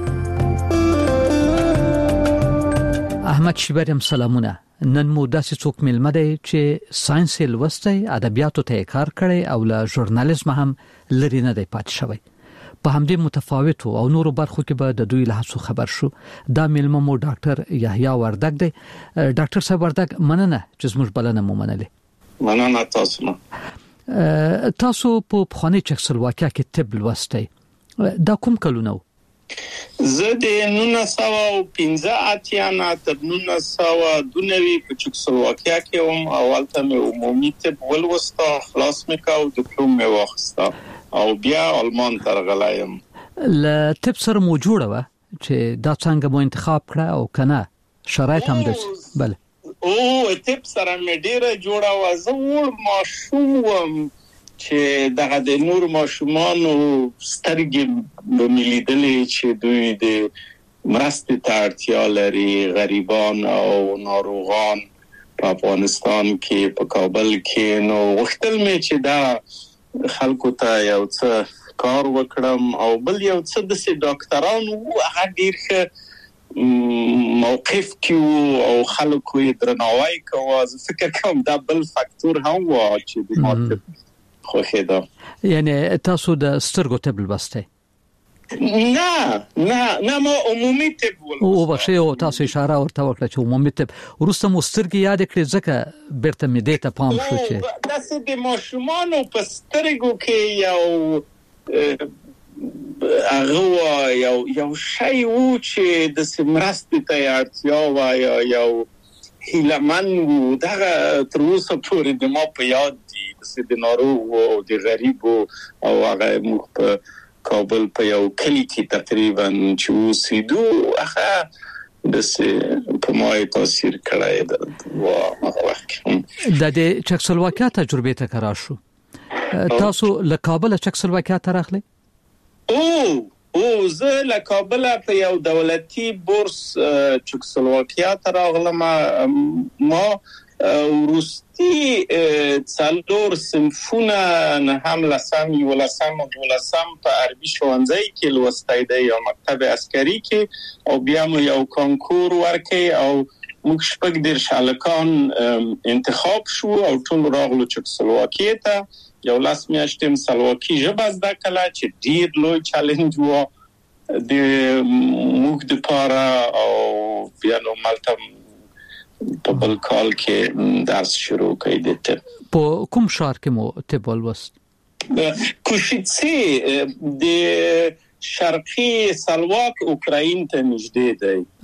احمد شیبریم سلامونه. نن مو داسې څوک ملمه دی چې ساينس یې لوستی ادبیاتو ته کار کړی او له ژورنالیزم هم لري نه دی پاتې شوی. په همدې متفاوتو او نورو برخو کې به د دوی له هڅو خبر شو. دا ملمه مو ډاکټر یحیی وردګ دی. ډاکټر صاحب وردګ مننه چې زموږ بلنه مو منلې. مننه تاسو نه. تاسو په پخواني چکسلواکیا کې طب لوستی. دا کوم کلونه و؟ زه د نولس سوه پنځه اتیا نه تر نولس سوه دوه نوي په چکسلواکیا کې وم. اول ته مې عمومي طب ولوسته، خلاص مې کړ، ډیپلوم مې واخیسته او بیا آلمان ته راغلی یم. له طب سره مو جوړه وه چې دا څنګه مو انتخاب کړه او که نه شرایط هم داسې؟ بله. او طب سره مې ډېره جوړه وه. زه وړ ماشوم وم چې دغه د نور ماشومان او سترګې بمیلیدلې چې دوی د مرستې ته اړتیا لري، غریبان او ناروغان په افغانستان کې په کابل کې. نو وختل مې چې دا خلکو ته یو څه کار وکړم او بل یو څه د سي ډاکټرانو هغه ډیر ښه موقف کې او خلکو یې درناوی کوي. زه فکر کوم دا بل فاکتور هم و چې د ماته خوښه ده. یعنی تاسو د سترګو طب لوسته؟ نه نه نه ما عمومي طب ولوسته. او بخښه او تاسو اشاره ورته وکړه چې عمومي طب ورسته مو سترګې یاد کړې ځکه بیرته مې دې ته پام شو چې تاسو د ماشومان په سترګو کې یو هغه یو یو شی وو چې د سمرستې ته اړتیا و یا یو هیلمن وو. دا تر اوسه پورې د ما په یاد دي د ناروغ او د غریب او هغه مخ په کابل په یو کلی کې تقریبا چې وسیدو هغه د سه په ما تاثیر کړی دی. وا هغه وخت د چکسلواکیا تجربه ته کرا شو. تاسو له کابل چکسلواکیا ته راغلی؟ او او زه له کابل په یو دولتي بورس چکسلواکیا ته راغلم. ما ورستی څلور صنفونه نه هم لسم یو لسم او دولسم په عربي ښوونځي کې لوستای دی یا مکتب عسکري کې او بیا مو یو کانکور ورکې او موږ شپږ ډیر شالکان انتخاب شو او ټول راغلو چکسلواکیا ته. یو لاس میاشتم سلواکی ژبه زده کړه چې ډیر لوی چیلنج و د موږ د پاره او بیا نو مالته په بل کال کې درس شروع کړی دی. په کوم ښار کې مو طب ولوست؟ کوشیتسی د شرقي سلواک اوکراین ته نږدې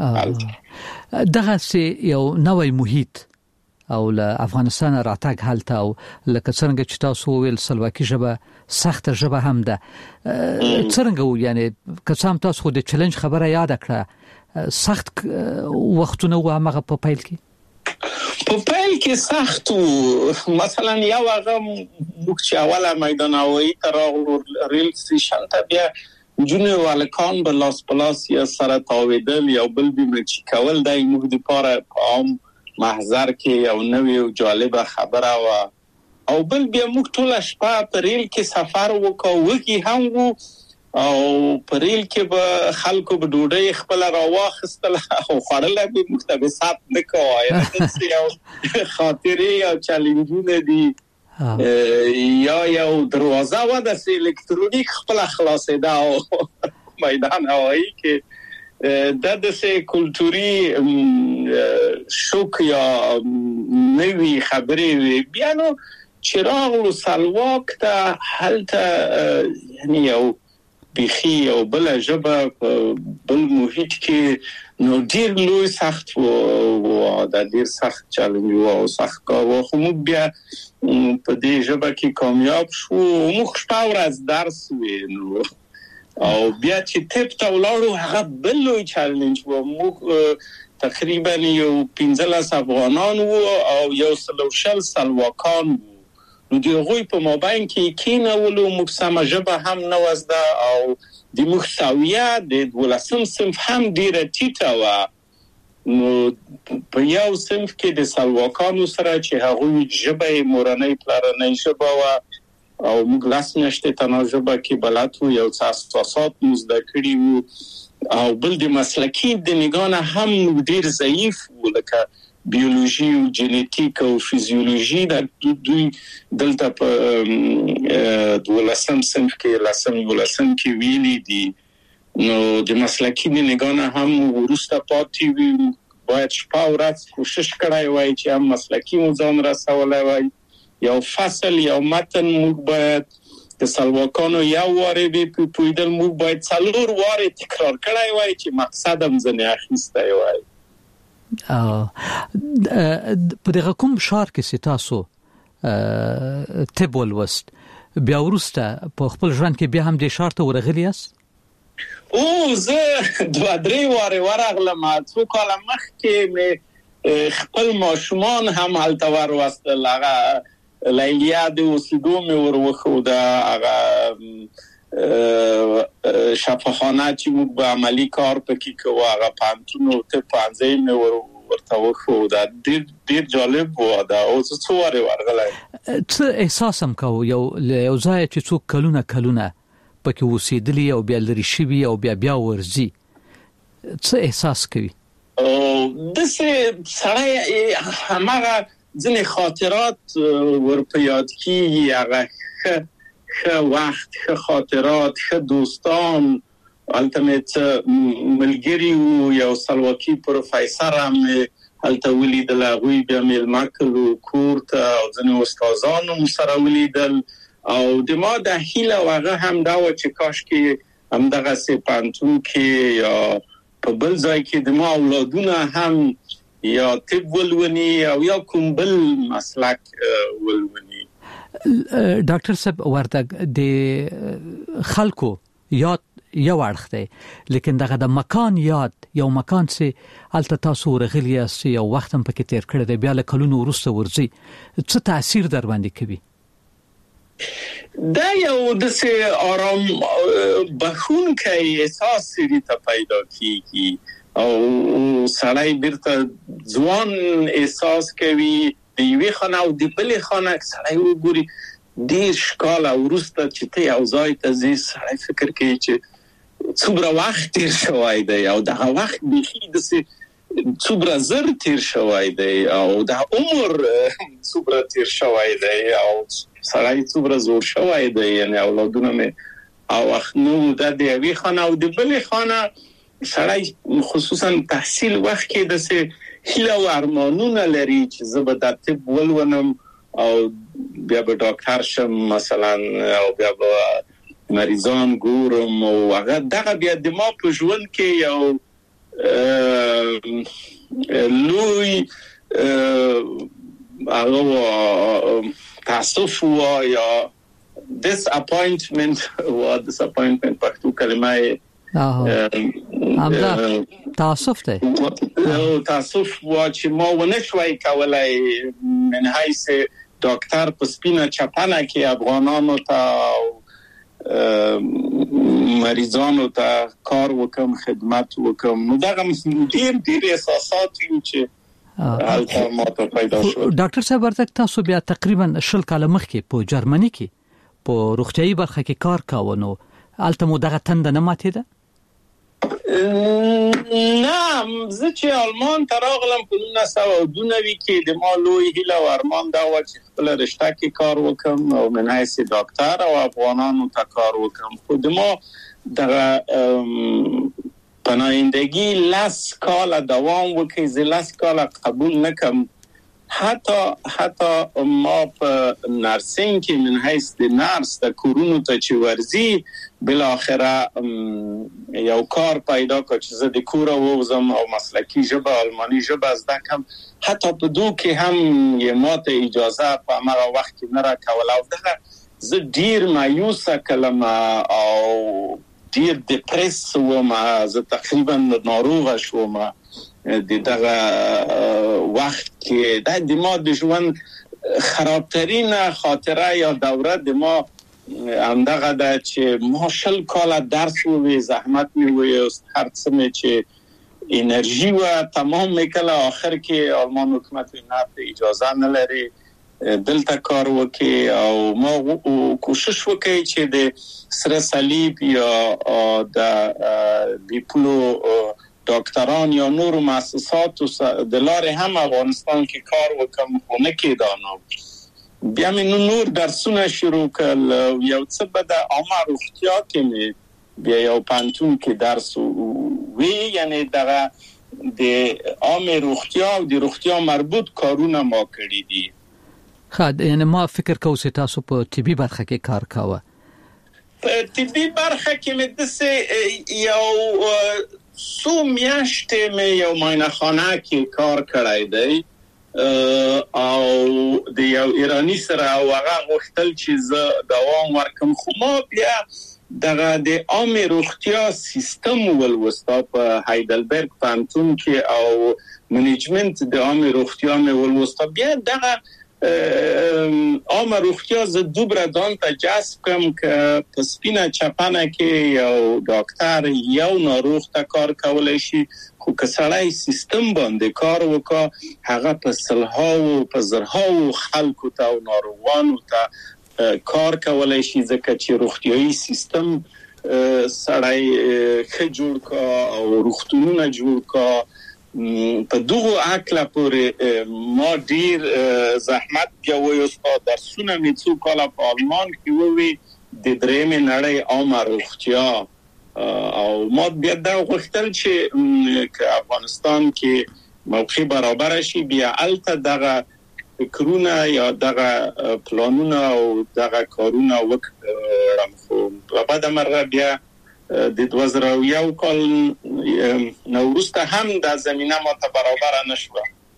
دی. دغه سي یو نوې محیط او له افغانستان راتګ حالت او لکه څنګه چې تاسو ویل سلواکی ژبه سخت ژبه هم ده. څنګه و یعنی که څام تاسو د چیلنج خبره یاد کړه سخت وختونه و هغه په پیل کې؟ په پیل کې سخت و. مثلا یو هغه موږ چې اوله میدان هوایی ته راغلو ریل سټیشن ته بیا جونو والکان به لاس پلاس یا سره تاویدل یا بل بیم چې کول دای موږ د پاره عام محضر کې یو نوې او جالبه خبره و او بل بیا موږ ټول شپه په ریل کې سفر وکاو وکی هم وو او په ریل کې به خلکو به ډوډۍ خپل راواخستل او خړل به مختبسات نه کوي. دا یو خاطرې او چیلنجونه دي یا یو دروازه و د الکترونیک خپل خلاصېدا او میدان هوایی کې دا د سه کلتوري شوک یا نوی خبرې بیا نو چراغ و سلواک ته حالته یعنی یو بخی او بل ژبه بل محیط کې نو ډیر لوی سخت و دا ډیر سخت چالنج و او سخت کار و خو موږ بیا په دې ژبه کې کامیاب شو. موږ شپه ورځ درس وینو او بیا چې تپ ته ولاړو هغه بل لوی چیلنج و. موږ تقریبا یو پنځلس افغانان وو او یو سلوشل سلواکان وو. نو د غوی په مابین کې کینولو موږ سم ژبه هم نه وزده او د محتویا د ولسم صنف هم ډیره ټیټه و. نو په یو صنف کې د سلواکانو سره چې هغه ژبه مورنۍ پلارنۍ ژبه و او موږ لاس نشته تناجبه کې بلد وو یو څه اساسات مزده کړی وو او بل د مسلکی د نگانه هم ډیر ضعیف وو لکه بیولوژي او جنټیک او فزیولوژي د دوی دلته په دولسم صنف کې لسم ولسم کې ویلي دي. نو د مسلکی د نگانه هم ورسته پاتې وي. باید شپه ورځ کوشش کړای وای چې هم مسلکی مو ځان رسولای وای. یو فصل یو متن موږ باید د سلواکانو یو واره به پویدل موږ باید څلور واره تکرار کړای وای چې مقصد هم ځنه اخیسته وای. په دغه کوم ښار کې تاسو طب ولوست بیا ورسته په خپل ژوند کې بیا هم د ښار ته ورغلی یاست؟ او زه دوه درې واره ورغلم. څو کاله مخکې مې خپل ماشومان هم هلته ور وستل. هغه لیلیا د اوسېدو مې ورخو دا هغه شفاخانه چې موږ به عملی کار پکې کوو هغه پانتون او ته پانځه مې ورته وخو دا ډېر ډېر جالب و دا اوس څو واره ورغلی څه احساس هم کوو یو یو ځای چې څوک کلونه کلونه پکې اوسېدلی او بیا لرې شوي او بیا بیا ورځي څه احساس کوي داسې سړی هماغه ځینې خاطرات ورپه یاد کېږي هغه ښه ښه وخت ښه خاطرات ښه دوستان هلته مې څه ملګري وو یو سلواکي پروفیسر هم هلته ولیدل هغوی بیا میلمه کړلو کور ته او ځینې استادان هم سره ولیدل او د ما د هیله او هغه هم دا وه چې کاشکې همدغسې پوهنتون کې یا په بل ځای کې د ما اولادونه هم یا طب ولوني او یا کوم بل مسلک ولوني ډاکټر صاحب ورته د خلکو یاد یو اړخ دی لیکن دغه د مکان یاد یو مکان چې الته تاسو ورغلی یاست یو وخت هم پکې تیر کړی دی بیا له کلونو وروسته ورځي څه تاثیر در باندې کوي دا یو داسې آرام بخښونکی احساس سړي ته پیدا کیږي او سړی بیرته ځوان احساس کوي د یوې خانه او د بلې خانه سړی وګوري ډېر کاله وروسته چې ته یو ځای ته ځې سړی فکر کوي چې څومره وخت تیر شوی دی او دغه وخت بیخي داسې څومره زر تیر شوی دی او د عمر څومره تیر شوی دی او سړی څومره زوړ شوی دی یعنې اولادونه مې او وخت نو د یوې خانه او د بلې خانه سړی خصوصا تحصیل وخت کې داسې هیله او ارمانونه لري چې زه به د طب ولولم او بیا به ډاکټر شم مثلا او بیا به مریضان ګورم او هغه دغه بیا د ما په ژوند کې یو لوی هغه تاسف و یا disappointment و disappointment پښتو کلمه امدا تاسف دی تاسف و چې ما ونه شوي کولای من حیث ډاکټر په سپینه چپنه کې افغانانو ته مریضانو ته کار وکم خدمت وکم نو دغه ډیر ډیر احساسات یو چې هلته ما ته پیدا شو ډاکټر صاحب ورته تاسو بیا تقریبا شل کاله مخکې په جرمني کې په روغتيایي برخه کې کار کاوه نو هلته مو دغه تند نه ماتېده نه زه چې آلمان ته راغلم په نولس سوه او دوه نوي کې د ما لوی هیله او ارمان دا و چې خپل رشته کې کار وکم او من حیث ډاکټر او افغانانو ته کار وکم خو د ما دغه پناهندگی لس کاله دوام وکړي زه لس کاله قبول نکم حتی حتی ما په نرسینګ کې من حیث د نرس د کورونو ته چې ورځي بالاخره یو کار پیدا کړ چې زه د کوره ووزم او مسلکی ژبه آلماني ژبه زده کړم حتی په دو کې هم یې ماته اجازه په هغه وخت کې نه راکوله او دغه زه ډیر مایوسه کړم او ډیر ډیپریس وم زه تقریبا ناروغه شوم د دغه وخت کې د ما د ژوند خرابترین خاطره یا دوره د ما همدغه ده چې ما شل کاله درس وې زحمت مې وې هر څه مې چې انرژي و تمام میکله آخر کې آلمان حکومت نه اجازه نه لري دلته کار وکي او ما کوشش وکړ چې د سره صلیب یا د بیپلو ډاکټران یا نور مؤسسات د لارې هم افغانستان کې کار وکم خو نه کېدانو بیا مې نور درسونه شروع کړل یو څه به د عامه روغتیا کې مې بیا یو پوهنتون کې درس وی یعنی دغه د عامه روغتیا او د روغتیا مربوط کارونه ما کړی دي خا یعنی ما فکر کوم چې تاسو په طبي برخه کې کار کاوه په طبي برخه کې مې دسه یو سو میاشتې مې یو معاینخانه کې کار کړی دی او د یو ایرانی سره هغه غوښتل چې زه دوام ورکم خو ما بیا دغه د عامه روغتیا سیستم ولوستا په هایدلبرګ پوهنتون کې او منیجمنت د عامه روغتیا مې ولوستا بیا دغه عامه روغتیا ز دوبره ځان ته جذب کم که په سپینه چپنه کې یو ډاکټر یو ناروغ ته کار کولای شي خو که سړی سیستم باندې کار وکړي هغه په سلهاو په زرهاو خلکو ته او ناروغانو ته کار کولای شي ځکه چې روغتیايي سیستم سړی ښه جوړ کا او روغتونونه جوړ کا. په دغه عقل پورې ما ډیر زحمت کوي او درسونه مې څو کاله په آلمان کې ووي د درېمې نړۍ عامه روغتیا او ما بیا دا غوښتل چې که افغانستان کې موقع برابر شي بیا الته دغه فکرونه یا دغه پلانونه او دغه کارونه وکړم. خو په بعد مرغه بیا د دوه زره یو کال نوروسته هم د زمينه ماته برابر نشو.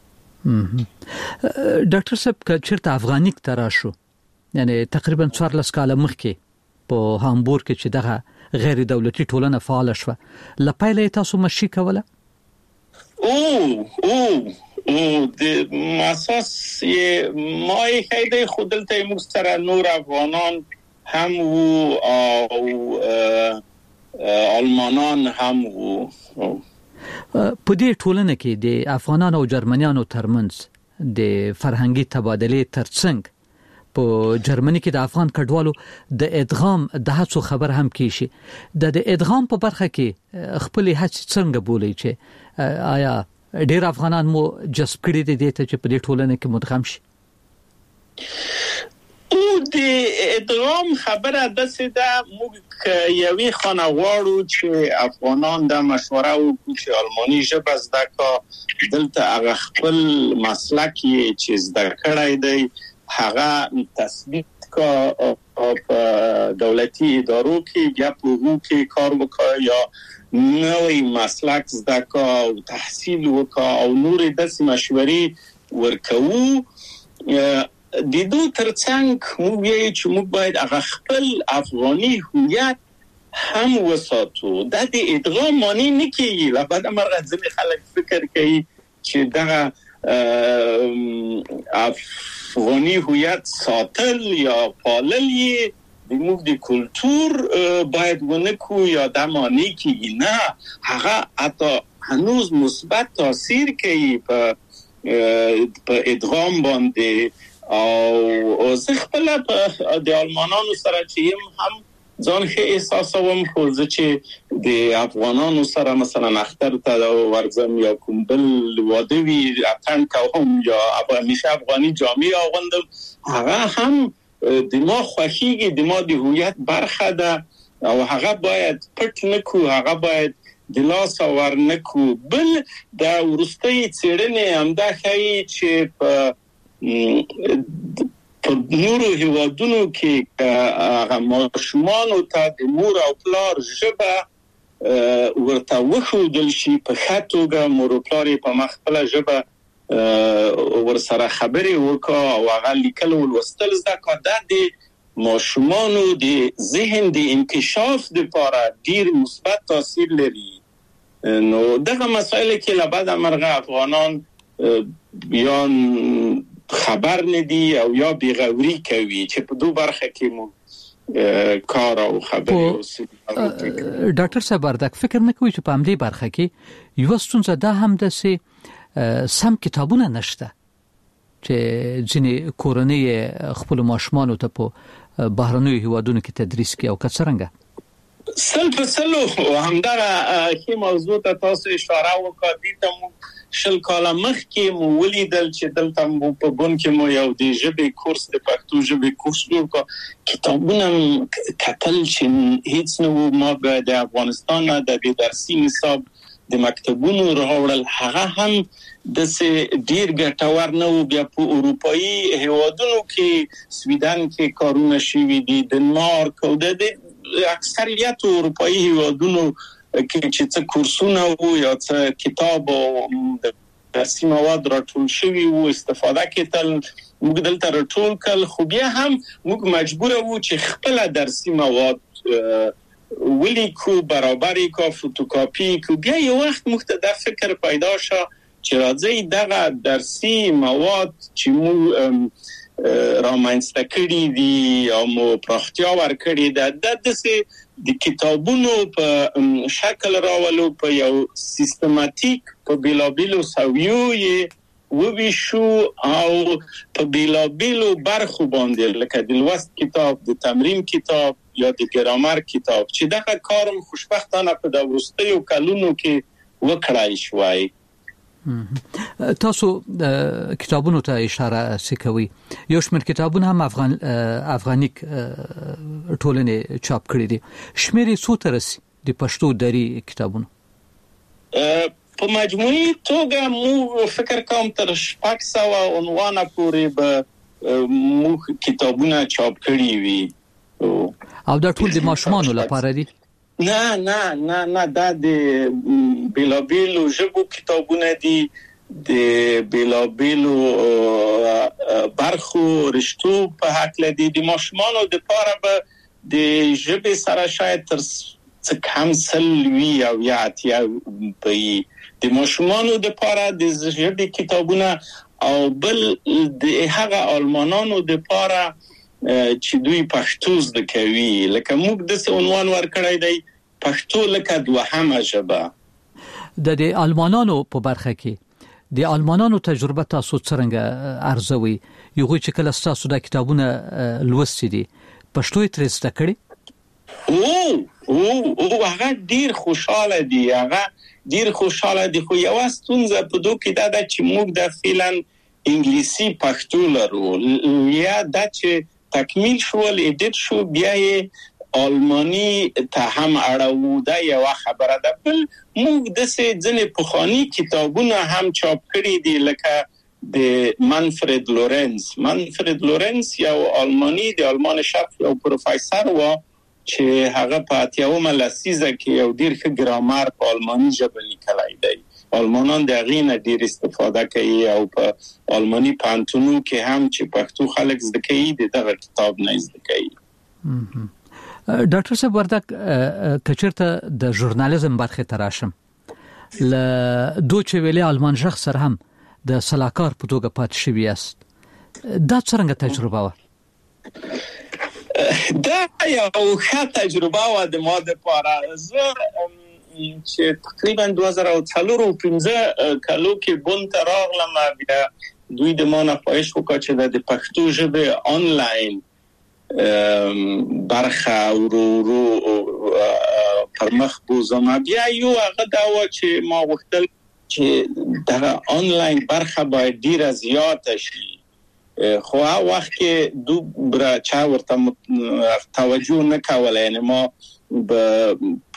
ډاکټر صاحب کچرته افغانیک تراشو یعنی تقریبا څوارلس کاله مخکې په هامبورګ کې چې دغه غیر دولتي ټولنه فعال شوه لپاره تاسو مشي کوله؟ او او او د اساس ما خیلی خودلته مستر نور افغانان هم و او آلمانان هم و. په دې ټولنه کې د افغانانو او جرمنیانو ترمنځ د فرهنګي تبادلې ترڅنګ په جرمني کې د افغان کډوالو د ادغام د هڅو خبر هم کیشي. د ادغام په برخه کې خپل هڅې څنګه بولي چې آیا ډیر افغانان مو جذب کړي دي ته چې په دې ټولنه کې مدغم شي؟ او د ادغام خبره د سده موږ یوې خانواړو چې افغانان د مشوره وکړو چې آلماني ژبه زده کا دلته هغه خپل مسلک چې زده کړی دی هغه تثبیت کا په دولتي ادارو کې یا په حقوق کې کار وکړي یا نوې مسلک زده کا او تحصیل وکړي او نور داسې مشورې ورکوو. د دوی ترڅنګ موږ یې چې موږ باید هغه خپل افغاني هویت هم وساتو. دا د ادغام معنی نه کوي. لبعد مرغه ځینې خلک فکر کوي چې دغه افغاني هویت ساتل یا پالل یې د موږ د کلتور باید ونکو یا د معنی کوي. نه هغه حتی هنوز مثبت تاثیر کوي په په ادغام باندې او زه خپل په د آلمانانو سره چې هم ځان ښه احساسوم خو زه چې د افغانانو سره مثلا اختر ته ورځم یا کوم بل واده وي اتن کوم یا همیشه افغاني جامې اغوندم هغه هم د ما خوښیږي د ما د هویت برخه ده او هغه باید پټ نکو هغه باید د لاس ور نکو. بل د ورستۍ څېړنې هم دا ښیي چې په په نورو هیوادونو کې هغه ماشومانو ته د مور او پلار ژبه ورته وښودل شي په ښه توګه مور او پلار په خپله ژبه ورسره خبرې وکړي او هغه لیکل او لوستل زده کړي. دا د ماشومانو د ذهن د انکشاف لپاره ډیر مثبت تاثیر لري. نو دغه مسایل کې له بعد مرغه افغانان بیان خبر ندی او یا بیغوری کوي چې په دوه برخه کې مو کار او خبرې اوسي. ډاکټر صاحب اردک فکر نه کوي چې په همدې برخه کې یو ستونزه ده هم د سي سم کتابونه نشته چې ځینې کورنۍ خپل ماشومان ته په بهرنیو هیوادونو کې تدریس کوي او کڅرنګه سل په سلو همدغه کې موضوع ته تاسو اشاره وکړه. دي ته شل کاله مخکې مو ولیدل چې دلته مو په بون کې مو یو د ژبې کورس د پښتو ژبې کورس جوړ کړ. کتابونه کتل چې هیڅ نه ما به د افغانستان د درسي نصاب د مکتبونو راوړل هغه هم د ډیر ګټور نه و. بیا په اروپאי هیوادونو کې سویډن کې کارونه شوي دي دنمارک او د اکثریت اروپאי هیوادونو کې چې څه کورسونه وو یا څه کتاب او درسي مواد راټول شوي وو استفاده کېدل موږ دلته راټول کړل. خو بیا هم موږ مجبور وو چې خپل درسي مواد ولیکو برابرې کو فوتوکاپي کو. بیا یو وخت موږ ته د فکر پیدا شو چې راځي دغه درسي مواد چې موږ رامنځته کړي دي او مو پراختیا ورکړي ده د دسه د کتابونو په شکل راولو په یو سیستماتیک په بیلابیلو سویو یې وویشو او په بیلابیلو برخو باندې لکه د لوست کتاب، د تمرین کتاب یا د ګرامر کتاب چې دغه کارم خوشبختانه په د وروستیو کلونو کې وکړای شوی. تاسو کتابونو ته اشاره سکوي. یو شمېر کتابونه هم افغان افغانیک ټولنې چاپ کړي دي. شمېر یې څو ته رسي د پښتو دري کتابونو؟ په مجموعي توګه مو فکر کوم تر شپږ سوه عنوانه پورې به مو کتابونه چاپ کړي وي. او دا ټول د ماشومانو لپاره دي؟ نه نه نه نه دا د بیلابیلو ژبو کتابونه دي، د بیلابیلو برخو رشتو په حق لدی. د ماشومانو د لپاره به د ژبې سره شاید تر څه کم سل وی او یا اتیا په د ماشومانو د لپاره د ژبې کتابونه او بل د هغه آلمانانو د لپاره چې دوی پښتو زده کوي. لکه موږ د څه عنوان ورکړی دی پښتو لکه دوهمه ژبه. د د آلمانانو په برخه کې د آلمانانو تجربه تاسو څنګه ارزوي؟ یو چې کله تاسو د کتابونه لوستي دي پښتو یې تر زده کړی؟ او او او هغه ډیر خوشاله دي، هغه ډیر خوشاله دي. خو یو ستونزه په دوه کې دا ده چې موږ د فعلا انګلیسي پښتو لرو یا دا چې تکمیل شول ایډیټ شو بیا یې آلمانی ته هم اړو. دا یو خبره ده. بل موږ د څه ځنې پخوانی کتابونه هم چاپ کړي دي لکه د منفرد لورنس. منفرد لورنس یو آلمانی د آلمان شرق یو پروفیسور و چې هغه په اتیاومه لسیزه کې یو ډیر ښه ګرامر په آلمانی ژبه لیکلی دی. آلمانان د هغې نه ډیر استفاده کوي او په آلمانی پوهنتونو کې هم چې پښتو خلک زده کوي د دغه کتاب نه زده کوي. ډاکټر صاحب وردک کچرته د ژورنالیزم برخه تراشم ل دوچ ویلي آلمان شخص سره هم د سلاکار په توګه پات شوی است. دا څنګه تجربه و؟ دا یو ښه تجربه و د ما لپاره. زه چې تقریبا دوه زره او څلور او پنځه کالو کې بون ته راغلم بیا دوی د ما نه خواهش وکړه چې د پښتو ژبې آنلاین برخه ورو ورو پر مخ بوزم. بیا یو هغه دا و چې ما غوښتل چې دا آنلاین برخه باید ډیره زیاته شي. خو هغه وخت کې دوبره چا ورته توجه نه کوله. یعنی ما به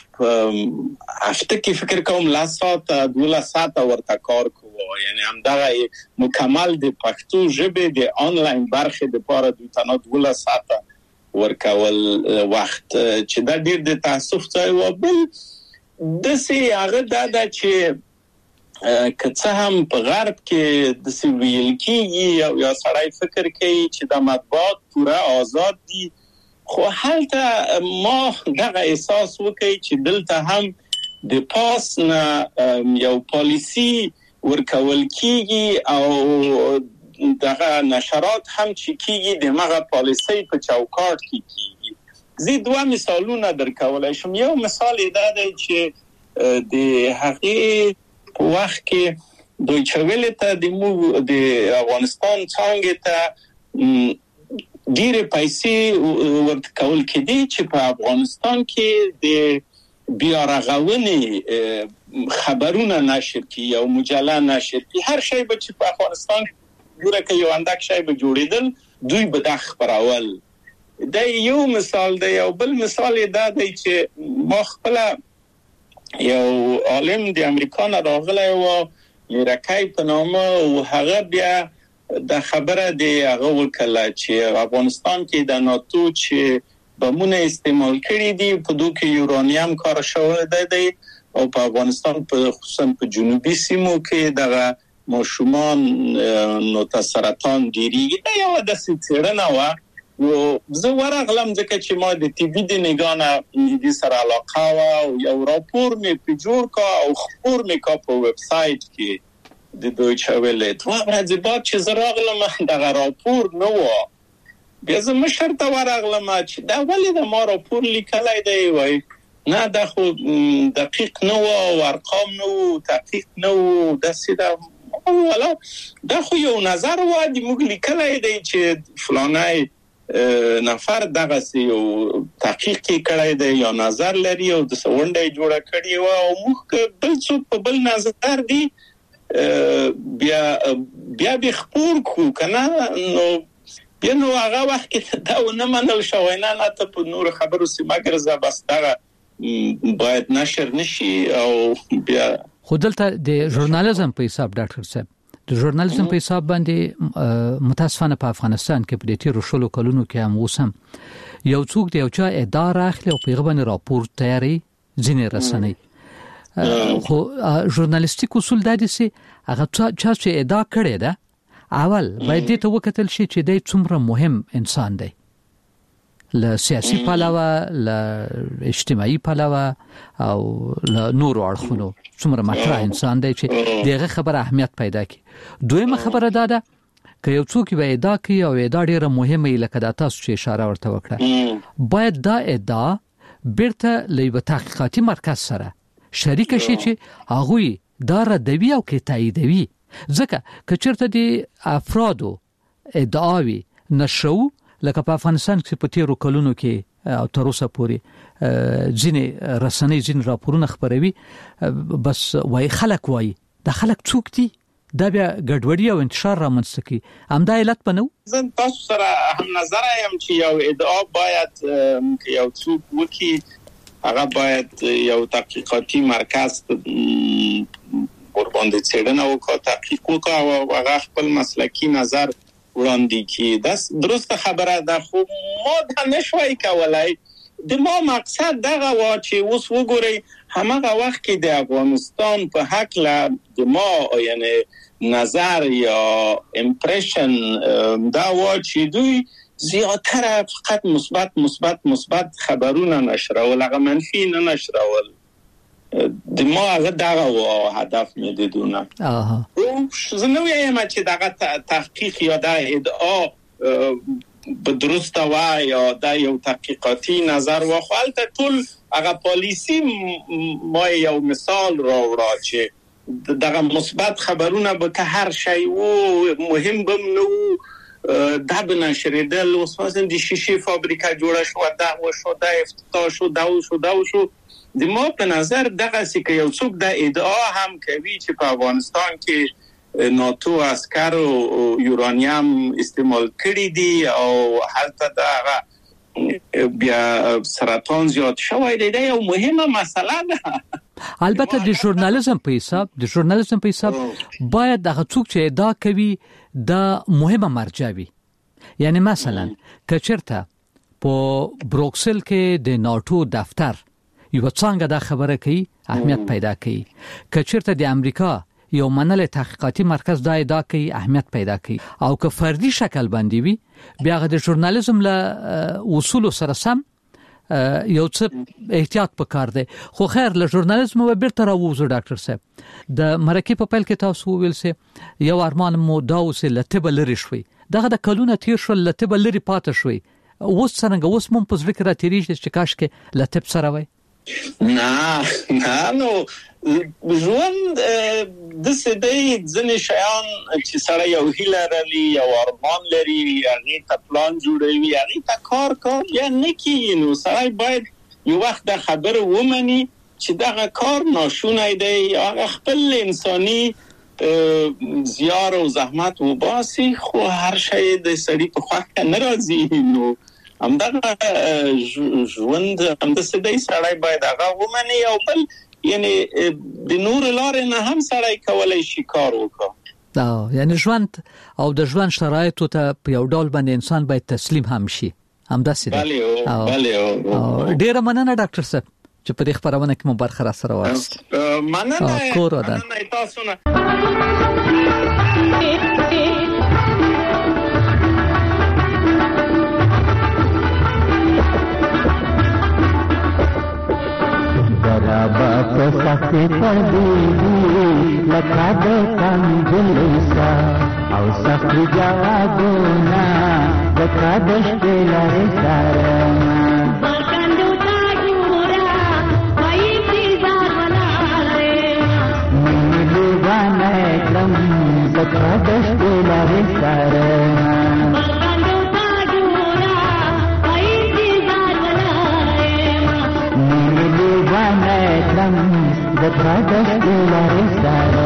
هفته کې فکر کوم لا ساعت دوله ساعت ورته کار کوو. یعنی هم دا مکمل د پښتو ژبې د آنلاین برخه د لپاره دوی تنها دوله ساعت ورکول وخت چې دا ډیر د تاسف ځای و. بل د سي هغه دا د چې کڅه هم په غرب کې د سی ویل کې یا سړی فکر کوي چې د مطبوعات پوره آزاد دي. خو هلته ما دغه احساس وکړي چې دلته هم د پاس نه یو پالیسی ورکول کیږي او دغه نشرات هم چې کیږي د مغه پالیسی په چوکاټ کې کیږي. زه دوه مثالونه درکولای شم. یو مثال دا دی چې د هغې په وخت کې دویچه ویلې ته د مو د افغانستان څانګې ته ډیره پیسې ورکول کېدي چې په افغانستان کې د بیا رغونې خبرونه نشر کی او مجله نشر کی. هر شی به چې په افغانستان ګوره کې یو اندک شی به جوړیدل دوی به د خبرول. دا یو مثال دی. او بل مثال دا دی چې ما خپل یو عالم د امریکا نه راغلی و لیرکای په نامه او هغه بیا د خبره دی هغه وکړه چې افغانستان کې د ناتو چې بمونه استعمال کړي دي په دوه کې یورانیم کار شوی دی او په افغانستان په خصوصا په جنوبي سیمو کې دغه ماشومان نو سرطان ډیریږي. دا یو د څېړنه و. نو زه ورغلم ځکه چې ما د ټي وي د نگانه د سره علاقه و او یو راپور مې په جوړ کا او خبر مې کا په ویب سټ کې د دویچه ویلې دوه ورځې بعد چې زه راغلم دغه راپور نه و. بیا زه مشر ته ورغلم چې دا ولې د ما راپور لیکلی دی، وایي نه دا خو دقیق نه و او ارقام نه و تحقیق نه و داسې ده. والا دا خو یو نظر و د موږ لیکلی دی چې فلانی نفر دغه یو تحقیق کړی دی یا نظر لري او د سونډه جوړه کړی و او موږ بل څوک په بل نظر دی بیا بیا به خبر کو کنه. نو بیا نو هغه وخت کې دا ونه منل شوی نه نه ته په نور خبرو سیمه ګرځه بس دغه باید نشر نشي او بیا خو دلته د ژورنالیزم په حساب ډاکټر صاحب د ژورنالیزم په حساب باندې متاسفانه په افغانستان کې په دې تیرو شلو کلونو کې هم اوسم یو څوک دی یو چا اداره اخلي او پیغه باندې راپور تیاری ځینې رسنۍ خو ژورنالیستیک اصول د دې سي هغه چا چې ادعا کړي ده اول باید دې ته وکتل شي چې دی څومره مهم انسان دی له سیاسي پلوه له اجتماعي پلوه او له نورو اړخونو څومره مطرح انسان دی چې دغه خبره اهمیت پیدا کوي. دویمه خبره دا ده که یو څوک به ادعا کوي او ادعا ډیره مهمه لکه د تاسو چې اشاره ورته وکړه باید دا ادعا بیرته له تحقیقاتي مرکز سره شریک شي چې هغه دا ردوي او کې تاییدوي. ځکه که چېرته د افرادو ادعاوي نشو لکه په افغانستان کې په تیرو کلونو کې او تر اوسه پورې ځینې رسنۍ ځینې راپورونه خبروي بس وای خلک وای د خلک څوک دي دا بیا ګډوډي او انتشار رامنځته کوي. همدا علت بنو زه تاسو سره هم نظر یم چې یو ادعا باید یو څوک وکي هغه باید یو تحقیقاتي مرکز ورباندې څېړنه وکړي تحقیق وکړي او هغه خپل مسلکي نظر وړاندې کړي. دا درسته خبره ده خو ما دا نشوي کولای. د ما مقصد دغه و چې اوس وګورئ همغه وخت کې د افغانستان په حق له د ما یعنی نظر یا امپریشن دا و چې دوی زیاتره فقط مثبت مثبت مثبت خبرونه نشرول هغه منفي نه نشرول. د ما هغه دغه و هدف مې دیدونه. آها زه نو یم چې دغه تحقیق یا د ادعا به درسته و یا د یو تحقیقاتي نظر واخلته ټول هغه پالیسی ما یو مثال راوړا چې دغه مثبت خبرونه به که هر شی وو مهم بم نو دا بنشریدل اوس مثلا د شیشې فابریکه جوړه شو دا و شو دا افتتاح شو دا و شو دا و شو. د ما په نظر دغه سکه یو څوک د ادعا هم کوي چې په افغانستان کې ناتو عسكر او یورانیم استعمال کړی دي او حالت دغه بیا سرطان زیات شوی دی دا یو مهمه مسله ده. البته د ژورنالیزم په حساب د ژورنالیزم په حساب باید دغه څوک چې ادعا کوي دا مهمه مرجع وي. یعنی مثلا کچرته په بروکسل کې د ناتو دفتر یو څنګه دا خبره کوي اهمیت پیدا کوي. کچرته د امریکا یو منل تحقیقاتي مرکز دا ادعا کوي اهمیت پیدا کوي. او که فردي شکل باندې وي بیا د ژورنالیزم له اصول سره سم یو څه احتیاط پکار دی. خو خیر له ژورنالیزم به بیرته راوځو ډاکټر صاحب د مرکې په پیل کې تاسو ویل سه یو ارمان مو دا اوسه لته لري شوي دغه د کلونه تیر شو لته لري پاتې شوي اوس څنګه اوس مون په ځل کې را تیریږي چې کاش کې لته سره وای. نه نه نو ژوند د سدې ځنې شیان چې سره یو هیله لري یو ارمان لري هغه ته پلان جوړوي هغه ته کار کار یا نه کیږي. نو سره باید یو وخت د خبره ومني چې دغه کار ناشونی دی هغه خپل انساني زیار او زحمت وباسي خو هر شی د سړي په خواته ناراضي. نو همدغه ژوند همد سدې سړی باید هغه ومني او بل یعنی د نور لارې نه هم سړی کولای شي کار وکړي. دا یعنی ژوند او د ژوند شرایطو ته په یو ډول باندې انسان باید تسلیم هم شي. همدا سده. بله او بله او ډیره مننه ډاکټر صاحب چې په دې خبرونه کې مو برخه را سره واست. مننه کور ده. مننه تاسو نه. मोरा बाप सखे पड़ेगी लखा दे कम जुलसा और सखी जावा गोना लखा दे लारे सारा लखा दे लारे सारा लखा दे लारे सारा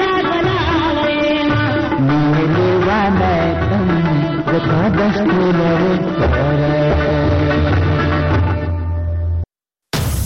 लखा दे